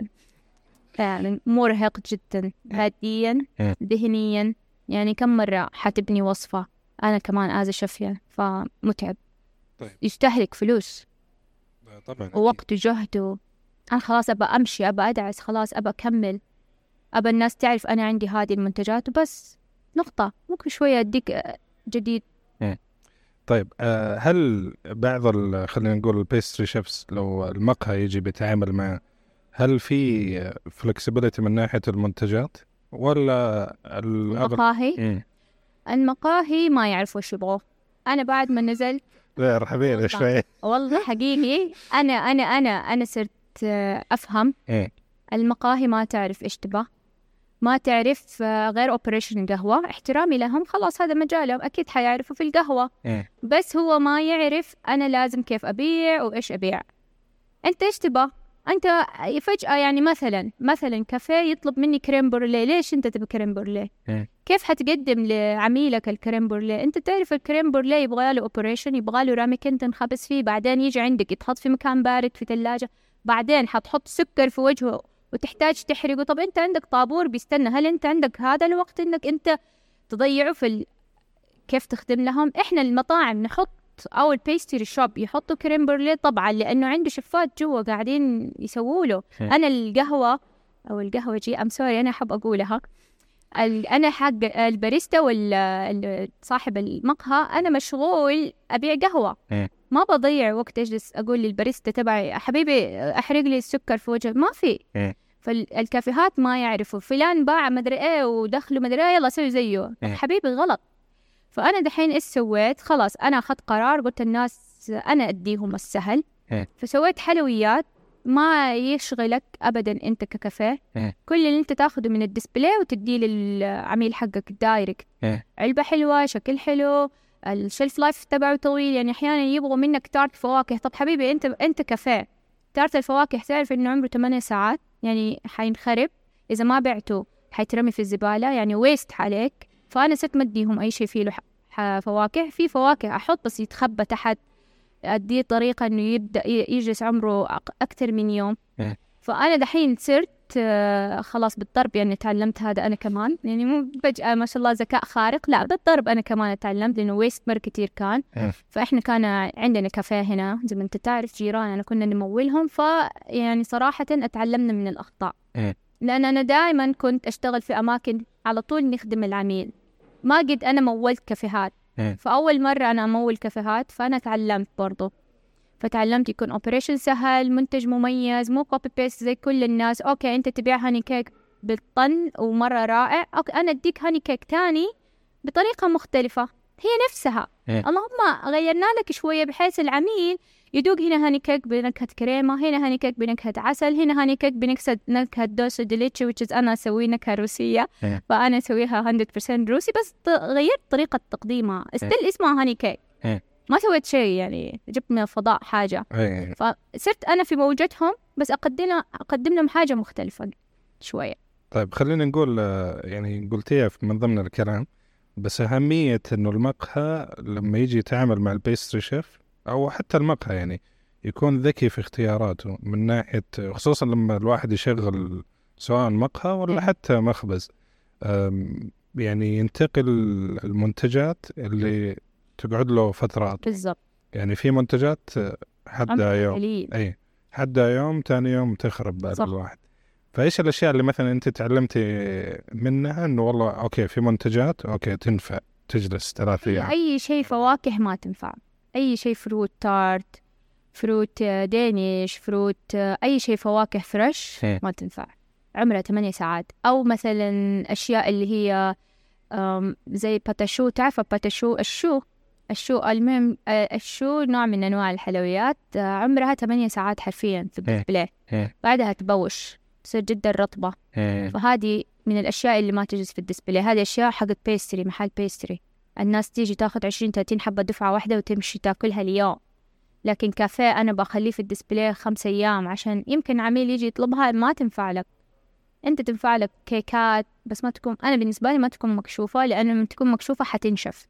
يعني مرهق جدا ماديا إيه. ذهنيا. يعني كم مرة حتبني وصفة أنا كمان آزة شفية فمتعب. طيب. يستهلك فلوس طبعا ووقت وجهد. أنا خلاص أبى أمشي، أبى أدعس، خلاص أبى أكمل، أبى الناس تعرف أنا عندي هذه المنتجات وبس، نقطة. ممكن شوية أديك جديد. إيه. طيب هل بعض خلينا نقول البيستري شيفز لو المقهى يجي بيتعامل معه، هل في فلكسبيليتي من ناحية المنتجات ولا المقاهي؟ المقاهي ما يعرفوا وش يبغوا. أنا بعد ما نزلت لا رحبين شوي والله حقيقي أنا أنا أنا أنا صرت أفهم. إيه؟ المقاهي ما تعرف إيش تبغى، ما تعرف غير أوبريشن قهوة. احترامي لهم، خلاص هذا مجالهم، أكيد حيعرفوا في القهوة. إيه؟ بس هو ما يعرف أنا لازم كيف أبيع وإيش أبيع. أنت إيش تبغى؟ أنت فجأة يعني مثلا مثلا كافيه يطلب مني كريم بورليه، ليش أنت تبغى كريم بورليه؟ إيه؟ كيف حتقدم لعميلك الكريم بورليه؟ أنت تعرف الكريم بورليه يبغى له أوبريشن، يبغى له راميكن تنخبز فيه، بعدين يجي عندك يتحط في مكان بارد في ثلاجة، بعدين حتحط سكر في وجهه وتحتاج تحرقه. طب أنت عندك طابور بيستنى، هل أنت عندك هذا الوقت إنك أنت تضيعه في ال... كيف تخدم لهم؟ إحنا المطاعم نحط أو البيستري شوب يحطوا كريم بورليه طبعا لأنه عنده شفات جوا قاعدين يسووا له. أنا القهوة أو القهوة جي أم سوري أنا أحب أقولها، أنا حق الباريستا ولا صاحب المقهى، أنا مشغول أبيع قهوة، ما بضيع وقت أجلس أقول للباريستا تبعي حبيبي أحرق لي السكر في وجهه، ما في. فالكافيهات ما يعرفوا فلان باع مدري إيه ودخلوا مدري إيه يلا سوي زيه. حبيبي غلط. فأنا دحين إيش سويت؟ خلاص أنا أخذت قرار، قلت الناس أنا أديهم السهل. فسويت حلويات ما يشغلك أبدا أنت ككافيه، كل اللي أنت تاخده من الديسبلاي وتديه للعميل حقك دايركت. علبة حلوة، شكل حلو، الشلف لايف تبعه طويل. يعني أحيانا يبغوا منك تارت فواكه، طب حبيبي أنت أنت كافيه، تارت الفواكه تعرف إنه عمره ثمانية ساعات، يعني حينخرب إذا ما بعته، حيترمي في الزبالة، يعني ويست عليك. فأنا ست مديهم أي شيء فيه له فواكه، في فواكه أحط بس يتخبى تحت، أديه طريقة إنه يبدأ يجلس عمره أكتر من يوم. فأنا دحين صرت آه خلاص بالضرب يعني تعلمت هذا أنا كمان، يعني مو فجأة ما شاء الله ذكاء خارق، لا بالضرب أنا كمان تعلمت، لأنه ويست مر كتير كان. فإحنا كان عندنا كافيه هنا زي ما أنت تعرف، جيراننا كنا نمولهم، فيعني صراحة أتعلمنا من الأخطاء، لأن أنا دائما كنت أشتغل في أماكن على طول نخدم العميل، ما قد أنا مولت كافيهات. فأول مرة أنا أمول كافيهات، فأنا تعلمت برضو، فتعلمت يكون اوبريشن سهل، منتج مميز، مو كوبي بيست زي كل الناس. اوكي انت تبيع هاني كيك بالطن ومره رائع، اوكي انا اديك هاني كيك تاني بطريقه مختلفه هي نفسها، إيه؟ اللهم غيرنا لك شويه بحيث العميل يدوق هنا هاني كيك بنكهه كريمه، هنا هاني كيك بنكهه عسل، هنا هاني كيك بنكهه نكهه دوسو ديليتشي which is انا اسوي نكهه روسيه، إيه؟ فانا اسويها مية بالمية روسي، بس غيرت طريقه تقديمها، استيل إيه؟ اسمها هاني كيك، إيه؟ ما سويت شيء يعني جبت من الفضاء حاجة. أيه. فصرت أنا في موجتهم بس أقدم أقدم لهم حاجة مختلفة شوية. طيب خلينا نقول يعني قلتيها من ضمن الكلام، بس أهمية إنه المقهى لما يجي يتعامل مع البيستري شيف أو حتى المقهى يعني يكون ذكي في اختياراته، من ناحية خصوصا لما الواحد يشغل سواء مقهى ولا أيه. حتى مخبز، يعني ينتقل المنتجات اللي تقعد له فترات. بالضبط. يعني في منتجات حدها يوم اي حدها يوم تاني يوم تخرب بال الواحد. فايش الاشياء اللي مثلا انت تعلمتي منها انه والله اوكي في منتجات اوكي تنفع تجلس ثلاث ايام؟ اي شيء فواكه ما تنفع، اي شيء فروت تارت، فروت دينيش، فروت اي شيء فواكه فريش ما تنفع، عمرها ثمانية ساعات. او مثلا اشياء اللي هي زي باتاشو، تعرف باتاشو الشو الشو المهم الشو نوع من أنواع الحلويات، عمرها ثمانية ساعات حرفيا في الديسبلاي، بعدها تبوش تصير جدا رطبة. فهذه من الأشياء اللي ما تجلس في الديسبلاي، هذه أشياء حقت بيستري، محل بيستري الناس تيجي تاخد عشرين ثلاثين حبة دفعة واحدة وتمشي تاكلها اليوم. لكن كافيه أنا بخليه في الديسبلاي خمسة أيام عشان يمكن عميل يجي يطلبها، ما تنفع لك. أنت تنفع لك كيكات بس ما تكون، أنا بالنسبة لي ما تكون مكشوفة، لأن لما تكون مكشوفة حتنشف.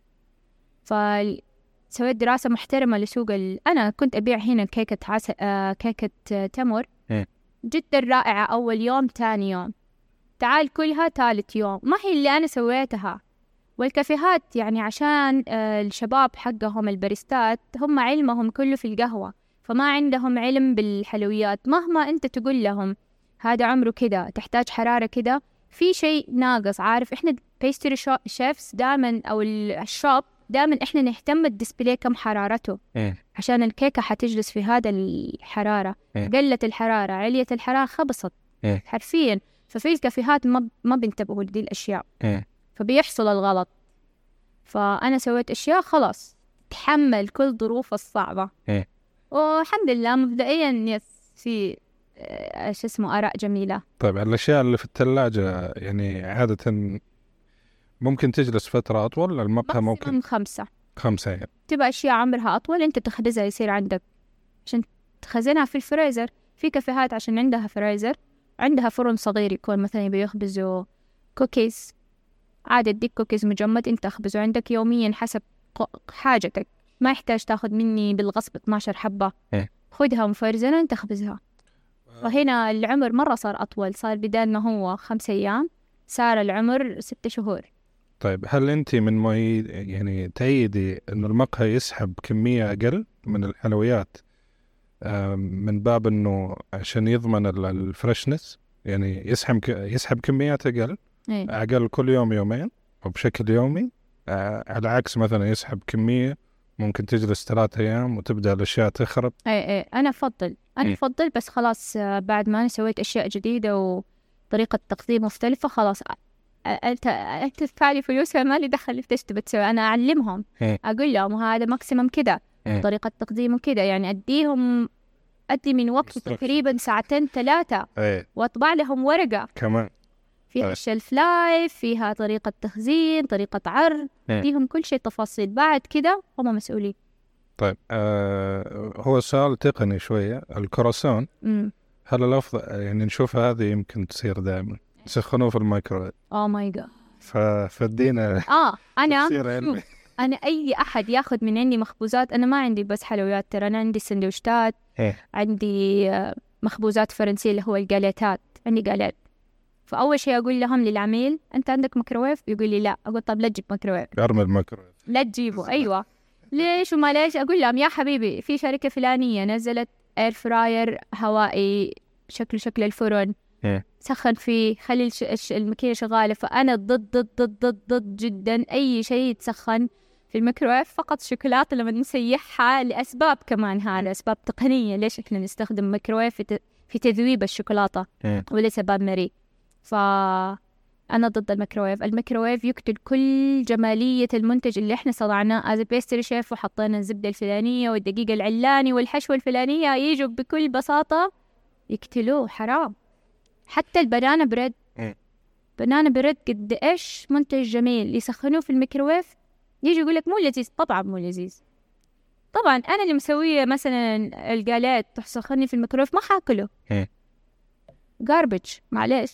فسويت دراسة محترمة لسوق ال... أنا كنت أبيع هنا كيكة عسل، آه كيكة آه تمر جدا رائعة أول يوم، تاني يوم تعال كلها، ثالث يوم ما هي اللي أنا سويتها. والكافيهات يعني عشان آه الشباب حقهم الباريستات هم علمهم كله في القهوة، فما عندهم علم بالحلويات. مهما أنت تقول لهم هذا عمره كده، تحتاج حرارة كده، في شيء ناقص. عارف إحنا بيستري شيفز دائما أو الشوب دائما إحنا نهتم الديسبلاي كم حرارته، إيه؟ عشان الكيكة حتجلس في هذا الحرارة، إيه؟ قلت الحرارة عليت الحرارة خبصت، إيه؟ حرفيا. ففي الكافيهات ما ما بينتبهوا لدي الأشياء، إيه؟ فبيحصل الغلط. فأنا سويت أشياء خلاص تحمل كل ظروف الصعبة، إيه؟ والحمد لله مبدئيا يس في ايش اسمه آراء جميلة. طيب الأشياء اللي في الثلاجة يعني عادة ممكن تجلس فترة أطول ولا المقهى ممكن خمسة خمسة يعني. تبقى أشياء عمرها أطول أنت تخبزها يصير عندك عشان تخزنها في الفريزر. في كافيهات عشان عندها فريزر عندها فرن صغير يكون مثلا بيخبزوا كوكيز، عادة تديك كوكيز مجمد أنت تخبزه عندك يوميا حسب حاجتك، ما يحتاج تاخد مني بالغصب اثناشر حبة، إيه؟ خدها مفرزنة أنت تخبزها. وهنا العمر مرة صار أطول، صار بدال ما هو خمسة أيام صار العمر ستة شهور. طيب هل أنت من مؤيد يعني تأيدي إنه المقهى يسحب كمية أقل من الحلويات من باب إنه عشان يضمن الفريشنس، يعني يسحب يسحب كميات أقل، إيه؟ أقل كل يوم يومين أو بشكل يومي، على عكس مثلا يسحب كمية ممكن تجلس ثلاثة أيام وتبدأ الأشياء تخرب؟ أي أي أنا أفضل أنا أفضل بس خلاص بعد ما أنا سويت أشياء جديدة وطريقة تقديم مختلفة خلاص أنت أنت تدفعلي فلوس ما لي دخل في إيش تبي تسوي. أنا أعلمهم، أقول لهم هذا ماكسيمم كده، طريقة تقديمه كده، يعني أديهم أدي من وقت تقريبا ساعتين ثلاثة وأطبع لهم ورقة كمان فيها الشلف لايف، فيها طريقة تخزين، طريقة عرض، أديهم كل شيء تفاصيل. بعد كده هم مسؤولين. طيب آه هو سؤال تقني شوية، الكروسون م. هل الأفضل يعني نشوف هذه يمكن تصير دائما يسخنوه في الميكروويف؟ أوه ماي جاد. ففدينا آه أنا أنا أي أحد ياخد من عندي مخبوزات، أنا ما عندي بس حلويات ترى، أنا عندي سندويشات، عندي مخبوزات فرنسية اللي هو الجاليتات، عندي جاليت. فأول شيء أقول لهم للعميل أنت عندك ميكروويف؟ يقول لي لا. أقول طب لا تجيب ميكروويف. أرمي الميكروويف. لا تجيبه. أيوة. ليش وما ليش؟ أقول لهم يا حبيبي في شركة فلانية نزلت اير فراير هوائي شكله شكل الفرن، سخن فيه، خلي الش... الماكينة شغالة. فأنا ضد ضد ضد ضد ضد جدا أي شيء يتسخن في الميكروويف. فقط شوكولاتة لما نسيحها لأسباب كمان، هذا أسباب تقنية ليش إحنا نستخدم ميكروويف في, ت... في تذويب الشوكولاتة وليس باب مري. فأنا ضد الميكروويف. الميكروويف يقتل كل جمالية المنتج اللي إحنا صنعناه as a pastry chef، وحطينا الزبدة الفلانية والدقيقة العلاني والحشوة الفلانية، ييجوا بكل بساطة يقتلوه. حرام. حتى البنانا بريد، بنانا بريد قد إيش منتج جميل، يسخنوه في الميكروويف يجي يقول لك مو لذيذ. طبعا مو لذيذ. طبعا أنا اللي مسوية مثلا الجالات تسخني في الميكروويف ما حاكله. garbage معليش.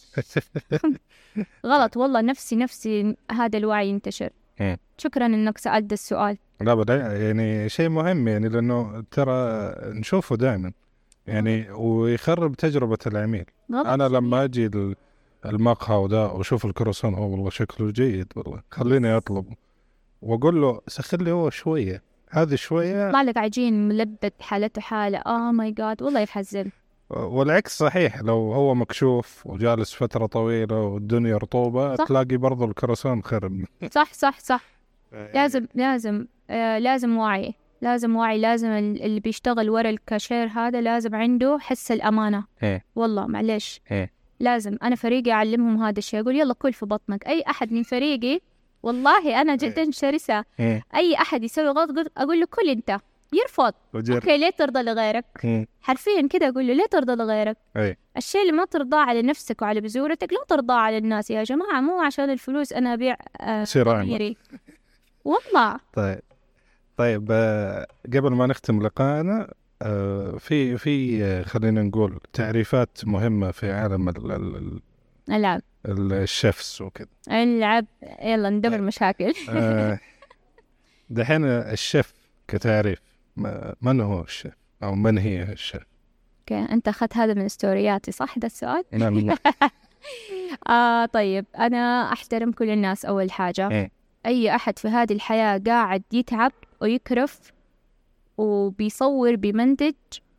غلط والله. نفسي نفسي هذا الوعي ينتشر. شكرا إنك سألت السؤال. لا بدأ يعني شيء مهم، يعني لأنه ترى نشوفه دائما يعني ويخرب تجربة العميل. أنا لما أجي المقهى ودا وشوف الكروسون هو والله شكله جيد والله خليني أطلب، وأقول له سخن لي هو شوية، هذه شوية يطلع لك عجين ملبد حالته حالة. آه ماي جاد والله يحزن. والعكس صحيح، لو هو مكشوف وجالس فترة طويلة والدنيا رطوبة صح. تلاقي برضو الكروسون خرب. صح صح صح. لازم لازم آه لازم وعي، لازم وعي. لازم اللي بيشتغل ورا الكاشير هذا لازم عنده حس الأمانة. هي. والله معلش هي. لازم. أنا فريقي أعلمهم هذا الشيء، أقول يلا كل في بطنك. أي أحد من فريقي والله أنا جدا شرسة. هي. أي أحد يسوي غلط أقول له كل أنت، يرفض. وجر. أوكي ليه ترضى لغيرك؟ هي. حرفيا كده أقول له ليه ترضى لغيرك؟ هي. الشيء اللي ما ترضاه على نفسك وعلى بزورتك لا ترضاه على الناس. يا جماعة مو عشان الفلوس أنا أبيع آه والله. طيب طيب آه قبل ما نختم لقاءنا آه في في آه خلينا نقول تعريفات مهمة في عالم ال ال العب الشيفس وكذا. العب يلا ندبر طيب. مشاكل. آه دحين الشيف كتعريف من هو الشيف أو من هي الشيف؟ اوكي انت اخذت هذا من ستورياتي صح ده السؤال؟ نعم. آه طيب انا احترم كل الناس اول حاجة. إيه؟ اي احد في هذه الحياة قاعد يتعب ويكرف وبيصور بمنتج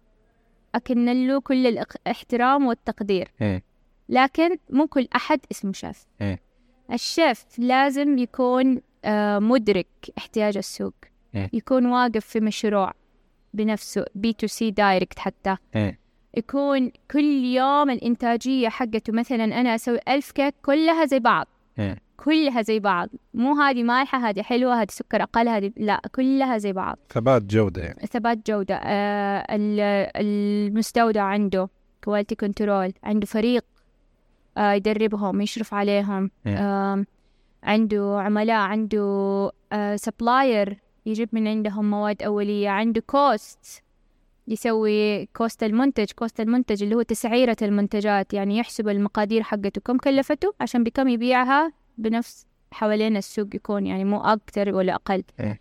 اكن له كل الاحترام والتقدير. إيه؟ لكن مو كل احد اسمه شيف. إيه؟ الشيف لازم يكون آه مدرك احتياج السوق. إيه؟ يكون واقف في مشروع بنفسه بي تو سي دايركت حتى. إيه؟ يكون كل يوم الإنتاجية حقته مثلا أنا أسوي ألف كيك كلها زي بعض. إيه؟ كلها زي بعض، مو هذه مالحة هذه حلوة هذه سكر أقل هذه لا، كلها زي بعض. ثبات جودة يعني. ثبات جودة. آه المستودع عنده كواليتي كنترول، عنده فريق آه يدربهم يشرف عليهم. إيه؟ آه عنده عملاء، عنده آه سبلاير يجيب من عندهم مواد أولية، عنده كوست يسوي كوست المنتج. كوست المنتج اللي هو تسعيرة المنتجات، يعني يحسب المقادير حقته كم كلفته عشان بكم يبيعها بنفس حوالين السوق يكون، يعني مو أكتر ولا أقل. إيه؟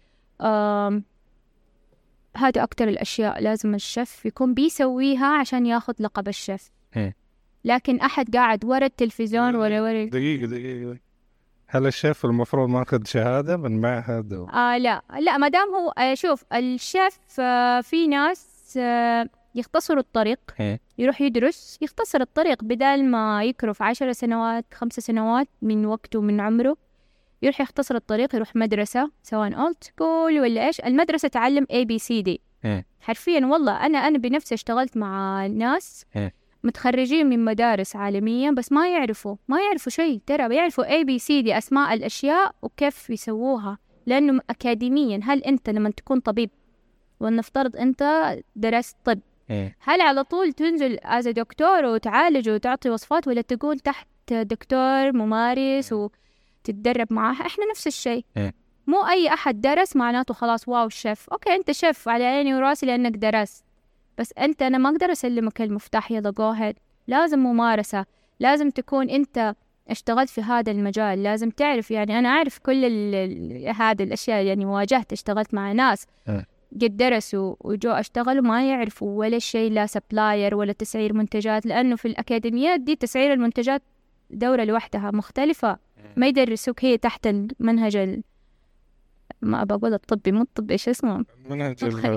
هذا أكتر الأشياء لازم الشيف يكون بيسويها عشان ياخذ لقب الشيف. إيه؟ لكن أحد قاعد ورا التلفزيون ولا ورا دقيقة دقيقة، هل الشيف المفروض ماخذ شهادة من معهد و... آه لا لا ما دام هو آه شوف الشيف آه في ناس آه يختصروا الطريق. إيه؟ يروح يدرس يختصر الطريق بدل ما يكرف عشر سنوات خمس سنوات من وقته ومن عمره، يروح يختصر الطريق يروح مدرسة سواء أولد سكول ولا إيش. المدرسة تعلم A B C D. إيه؟ حرفيا والله أنا أنا بنفسي اشتغلت مع ناس إيه؟ متخرجين من مدارس عالمية بس ما يعرفوا ما يعرفوا شيء، ترى بيعرفوا A B C D أسماء الأشياء وكيف يسووها، لأنه أكاديميا. هل أنت لما تكون طبيب ونفترض أنت درست طب، إيه؟ هل على طول تنزل as a دكتور وتعالج وتعطي وصفات، ولا تكون تحت دكتور ممارس وتتدرب معاه؟ إحنا نفس الشيء. إيه؟ مو أي أحد درس معناته خلاص واو الشيف. أوكي أنت شيف على عيني وراسي لأنك درست، بس أنت أنا ما أقدر أسلمك المفتاح يلا جو هيد. لازم ممارسة، لازم تكون أنت اشتغلت في هذا المجال، لازم تعرف. يعني أنا أعرف كل هذه الأشياء، يعني واجهت اشتغلت مع ناس أه. قد درسوا وجو اشتغلوا ما يعرفوا ولا شيء، لا سبلاير ولا تسعير منتجات، لأنه في الأكاديميات دي تسعير المنتجات دورة لوحدها مختلفة، ما يدرسوك هي تحت المنهج ال... ما بقول الطبي، مو الطبي، إيش اسمه؟ منهج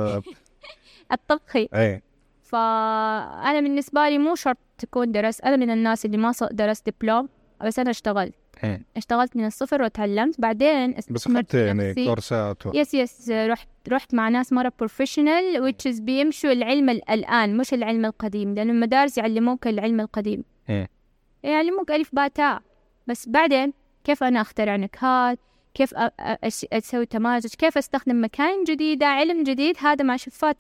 الطبخي. أي. فأنا بالنسبة لي مو شرط تكون درس، أنا من الناس اللي ما درست دبلوم، بس أنا اشتغلت إيه. اشتغلت من الصفر وتعلمت، بعدين بس أخذت يعني كورسات و... يس يس رحت رحت مع ناس مرة بروفيشنال which is بيمشوا العلم الآن مش العلم القديم، لأن المدارس يعلموك العلم القديم، إيه. يعلموك ألف باء تاء، بس بعدين كيف أنا أخترع نكهات، كيف أسوي تمازج، كيف أستخدم مكان جديدة، علم جديد، هذا مع شفات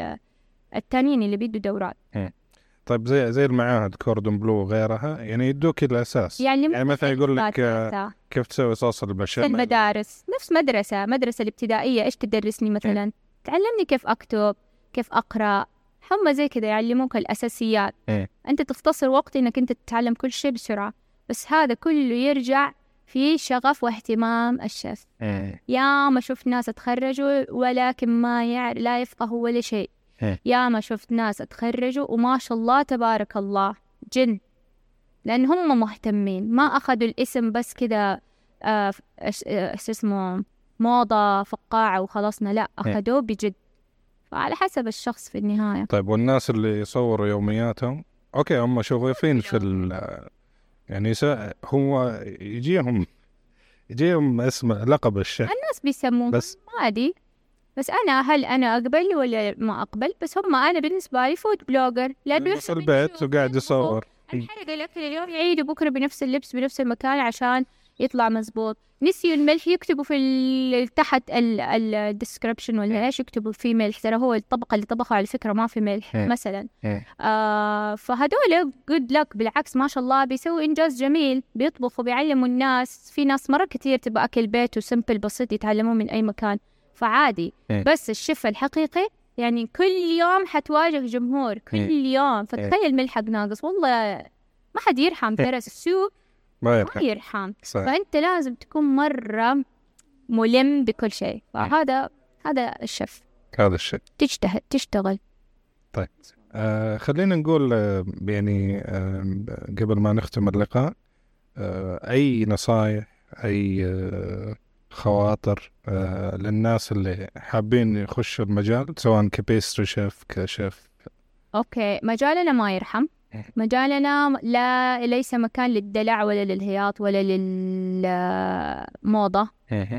التانيين اللي بيدوا دورات. إيه. طيب زي زي المعاهد كوردون بلو وغيرها، يعني يدوك الأساس، يعني, يعني مثلا يقول لك كيف تسوي صوص البشاميل. المدارس نفس مدرسة مدرسة الابتدائية، إيش تدرسني مثلا؟ إيه؟ تعلمني كيف أكتب، كيف أقرأ، هم زي كده يعلموك الأساسيات. إيه؟ أنت تختصر وقت إنك أنت تتعلم كل شيء بسرعة، بس هذا كله يرجع في شغف واهتمام الشيف. إيه؟ يا ما شفت ناس اتخرجوا ولكن ما يعرف لا يفقهوا ولا شيء. إيه؟ يا ما شفت ناس اتخرجوا وما شاء الله تبارك الله جن، لأن هم مهتمين، ما أخذوا الاسم بس كده آه اسمه موضة فقاعة وخلصنا، لا أخذوه بجد، فعلى حسب الشخص في النهاية. طيب والناس اللي يصوروا يومياتهم أوكي هم شغوفين في ال يعني هو يجيهم يجيهم اسم لقب الشيف، الناس بيسموه بس عادي، بس أنا هل أنا أقبل ولا ما أقبل؟ بس هم أنا بالنسبة لي فود بلوجر، لأنه في البيت وقاعد يصور الحرق الأكل اليوم يعيدوا بكرة بنفس اللبس بنفس المكان عشان يطلع مزبوط. نسيوا الملح يكتبوا في تحت الديسكريبشن ولا إيش، يكتبوا فيه ملح، ترى هو الطبقة اللي طبخوا على فكرة ما في ملح مثلا. آه فهدول good luck، بالعكس ما شاء الله بيسووا إنجاز جميل، بيطبخوا بيعلموا الناس. في ناس مرة كتير تبقى أكل بيت وسمبل بسيط يتعلموه من أي مكان، فعادي. بس الشيف الحقيقي يعني كل يوم حتواجه جمهور كل يوم، فتخيل ملحق ناقص، والله ما حد يرحم، ترى السوق ما يرحم, ما يرحم. فأنت لازم تكون مرة ملم بكل شيء، فهذا هذا الشيف، هذا الشيء تجتهد تشتغل. طيب آه خلينا نقول آه يعني آه قبل ما نختم اللقاء آه أي نصايح، أي آه خواطر آه للناس اللي حابين يخشوا المجال سواء كبيستري شيف كشيف؟ أوكي، مجالنا ما يرحم، مجالنا لا ليس مكان للدلع ولا للهياط ولا للموضة.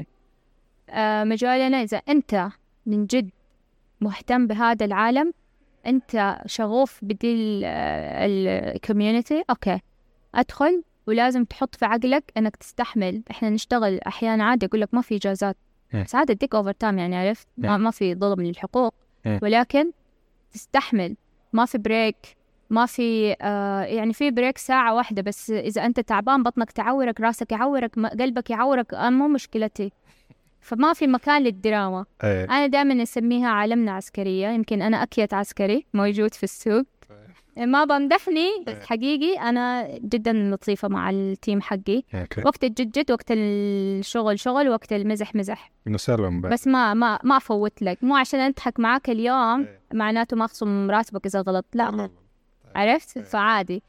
آه مجالنا إذا أنت من جد مهتم بهذا العالم، أنت شغوف بدي الكوميونيتي، أوكي أدخل، ولازم تحط في عقلك أنك تستحمل. إحنا نشتغل أحيانا عادي أقول لك ما في إجازات، ساعات أديك أوفر تايم يعني عرفت، ما, ما في ظلم للحقوق، ولكن تستحمل، ما في بريك، ما في آه يعني في بريك ساعة واحدة بس، إذا أنت تعبان بطنك تعورك، راسك يعورك، قلبك يعورك، آه مو مشكلتي. فما في مكان للدراما. أيه. أنا دائما أسميها عالمنا عسكرية، يمكن أنا أكيت عسكري موجود في السوق. ما بمدحني بس حقيقي أنا جدا لطيفة مع التيم حقي. أوكي. وقت الجد جد، وقت الشغل شغل، وقت المزح مزح. نسلم بقى. بس ما ما ما أفوت لك، مو عشان أضحك معاك اليوم معناته ما أخصم راتبك إذا غلط، لا. عرفت؟ فعادي.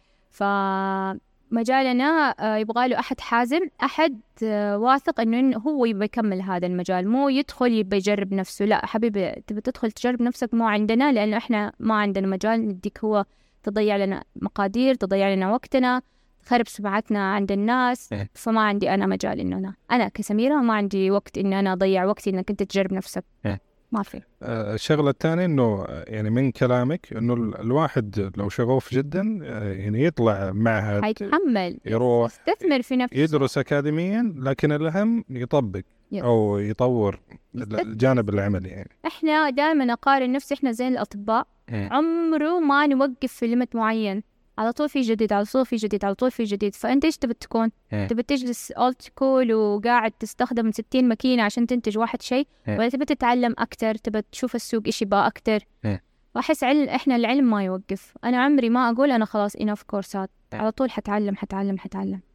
فمجالنا يبغى له أحد حازم، أحد واثق إنه هو يبغى يكمل هذا المجال، مو يدخل يبغى يجرب نفسه. لا حبيبي، تبي تدخل تجرب نفسك مو عندنا، لأنه إحنا ما عندنا مجال نديك هو تضيع لنا مقادير، تضيع لنا وقتنا، تخرب سمعتنا عند الناس. فما عندي أنا مجال إنه أنا أنا كسميرة ما عندي وقت إن أنا أضيع وقتي إنك أنت تجرب نفسك، ما في. آه الشغلة الثانية إنه يعني من كلامك إنه الواحد لو شغوف جدا آه يعني يطلع معهد، حيتحمل، يروح يستثمر في نفسه، يدرس أكاديميا، لكن الأهم يطبق يس. أو يطور يستثمر. الجانب العملي يعني. إحنا دائما أقارن نفسي إحنا زي الأطباء، عمره ما نوقف في ليميت معين، على طول في جديد، على طول في جديد، على طول في جديد. فأنت إيش تبي تكون؟ تبي تجلس أولد سكول وقاعد تستخدم ستين ماكينة عشان تنتج واحد شيء، ولا تبي تتعلم أكتر، تبي تشوف السوق إيش يبغى أكتر؟ وأحس علم، إحنا العلم ما يوقف. أنا عمري ما أقول أنا خلاص إناف كورسات، على طول حتعلم حتعلم حتعلم.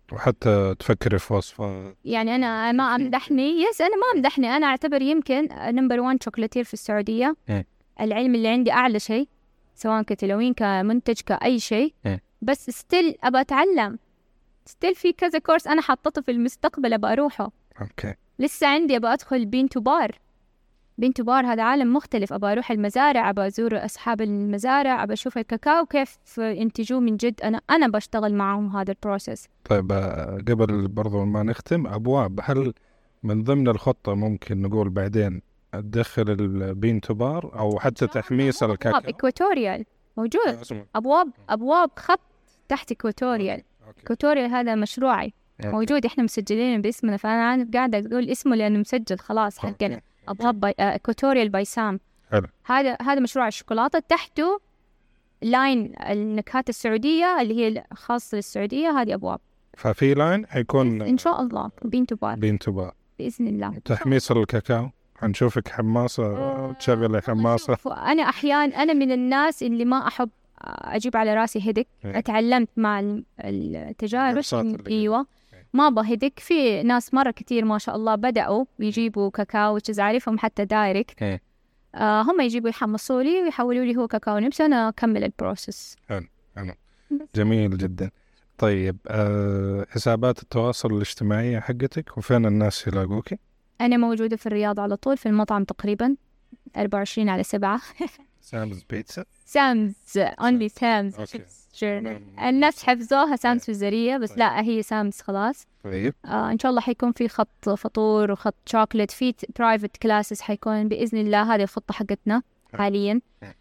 وحتى تفكري في وصفة. يعني أنا ما أمدحني يس أنا ما أمدحني أنا أعتبر يمكن نمبر وان شوكولاتير في السعودية. م. العلم اللي عندي أعلى شيء سواء كتلوين كمنتج كأي شيء. م. بس ستيل أبى أتعلم ستيل في كذا كورس أنا حطته في المستقبل أبى أروحه. أوكي. لسه عندي أبى أدخل بين تو بار. بين تو بار هذا عالم مختلف. أبى أروح المزارع أبى أزور أصحاب المزارع أبى أشوف الكاكاو كيف ينتجوه من جد. أنا أنا بشتغل معهم هذا البروسيس. طيب قبل برضو ما نختم أبواب، هل من ضمن الخطة ممكن نقول بعدين تدخل البين تو بار أو حتى تحميص الكاكاو؟ أبواب إكواتوريال موجود. أبواب أبواب خط تحت إكواتوريال. إكواتوريال هذا مشروعي موجود. إحنا مسجلين باسمنا فأنا قاعدة أقول اسمه لأنه مسجل خلاص حقنا. أبواب باي... إكواتوريال باي سام. حلو. هذا هذا مشروع الشوكولاتة تحته لاين النكهات السعودية اللي هي خاصة للسعودية. هذه أبواب. ففي لاين حيكون إن شاء الله بين تو بار. بين تو بار بإذن الله. تحميص الكاكاو حنشوفك حماصة تشغل حماصة. أنا أحيانا أنا من الناس اللي ما أحب أجيب على راسي هدك. أتعلمت مع التجارب. أيوة ما بهدك. في ناس مرة كتير ما شاء الله بدأوا يجيبوا كاكاو وتعرفهم حتى دايركت. آه هم يجيبوا يحمصوا لي ويحولوا لي هو كاكاو نبس أنا أكمل البروسيس. حلو حلو جميل جدا. طيب أه حسابات التواصل الاجتماعي حقتك وفين الناس يلاقوكي؟ أنا موجودة في الرياض على طول في المطعم تقريبا أربعة وعشرين على سبعة. سامز بيتزا. سامز only سامز. الناس حفظوها سامز في الزرية بس لا هي سامز خلاص. طيب آه إن شاء الله حيكون في خط فطور وخط شوكولات في برايفت كلاسز حيكون بإذن الله. هذه الخطة حقتنا حاليا.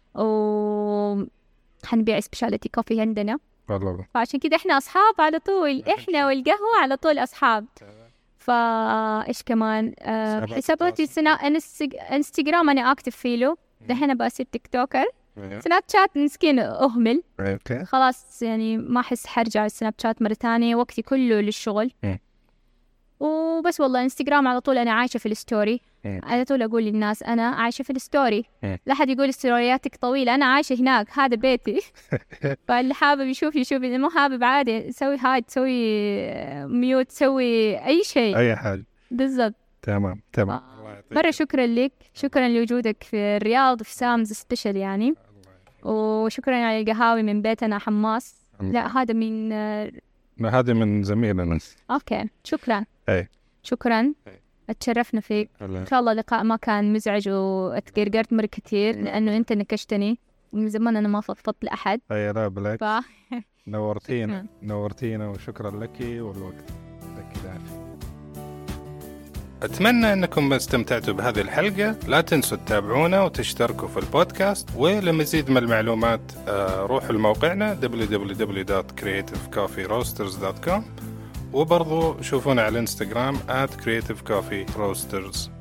و حنبيع سبيشاليتي كوفي عندنا والله. فعشان كده إحنا أصحاب على طول. إحنا والقهوة على طول أصحاب. فإيش كمان آه حساباتي سنا انستج... انستغرام أنا أكتف فيه. دحين أبغى أصير تيك توكر. سناب شات مسكين أهمل خلاص يعني ما أحس حرجع السناب شات مرة تانية. وقتي كله للشغل وبس. والله انستغرام على طول أنا عايشة في الستوري. على طول أقول للناس أنا عايشة في الستوري. لا حد يقول ستورياتك طويلة أنا عايشة هناك هذا بيتي. فاللي حابب يشوف يشوف اللي مو حابب عادي سوي هايد سوي ميوت سوي أي شيء أي حاجة بالضبط. تمام تمام. مرة شكرا لك. شكرا لوجودك في الرياض في سامز سبيشال يعني. وشكرا على القهاوي من بيتنا حماس. لا هذا من هذا من زميلنا. أوكي شكرا. أي. شكرا. اتشرفنا فيك. إن شاء الله لقاء ما كان مزعج واتقرقرت مرة كتير لأنه أنت نكشتني من زمان أنا ما فضفضت لأحد. أي لا بالعكس. ف... نورتينا نورتينا وشكرا لك والوقت لك العافية. أتمنى أنكم استمتعتوا بهذه الحلقة. لا تنسوا تتابعونا وتشتركوا في البودكاست. ولمزيد من المعلومات روحوا لموقعنا دبليو دبليو دبليو دوت كرييتيف كوفي روسترز دوت كوم وبرضو شوفونا على الانستغرام آت كرييتيف كوفي روسترز.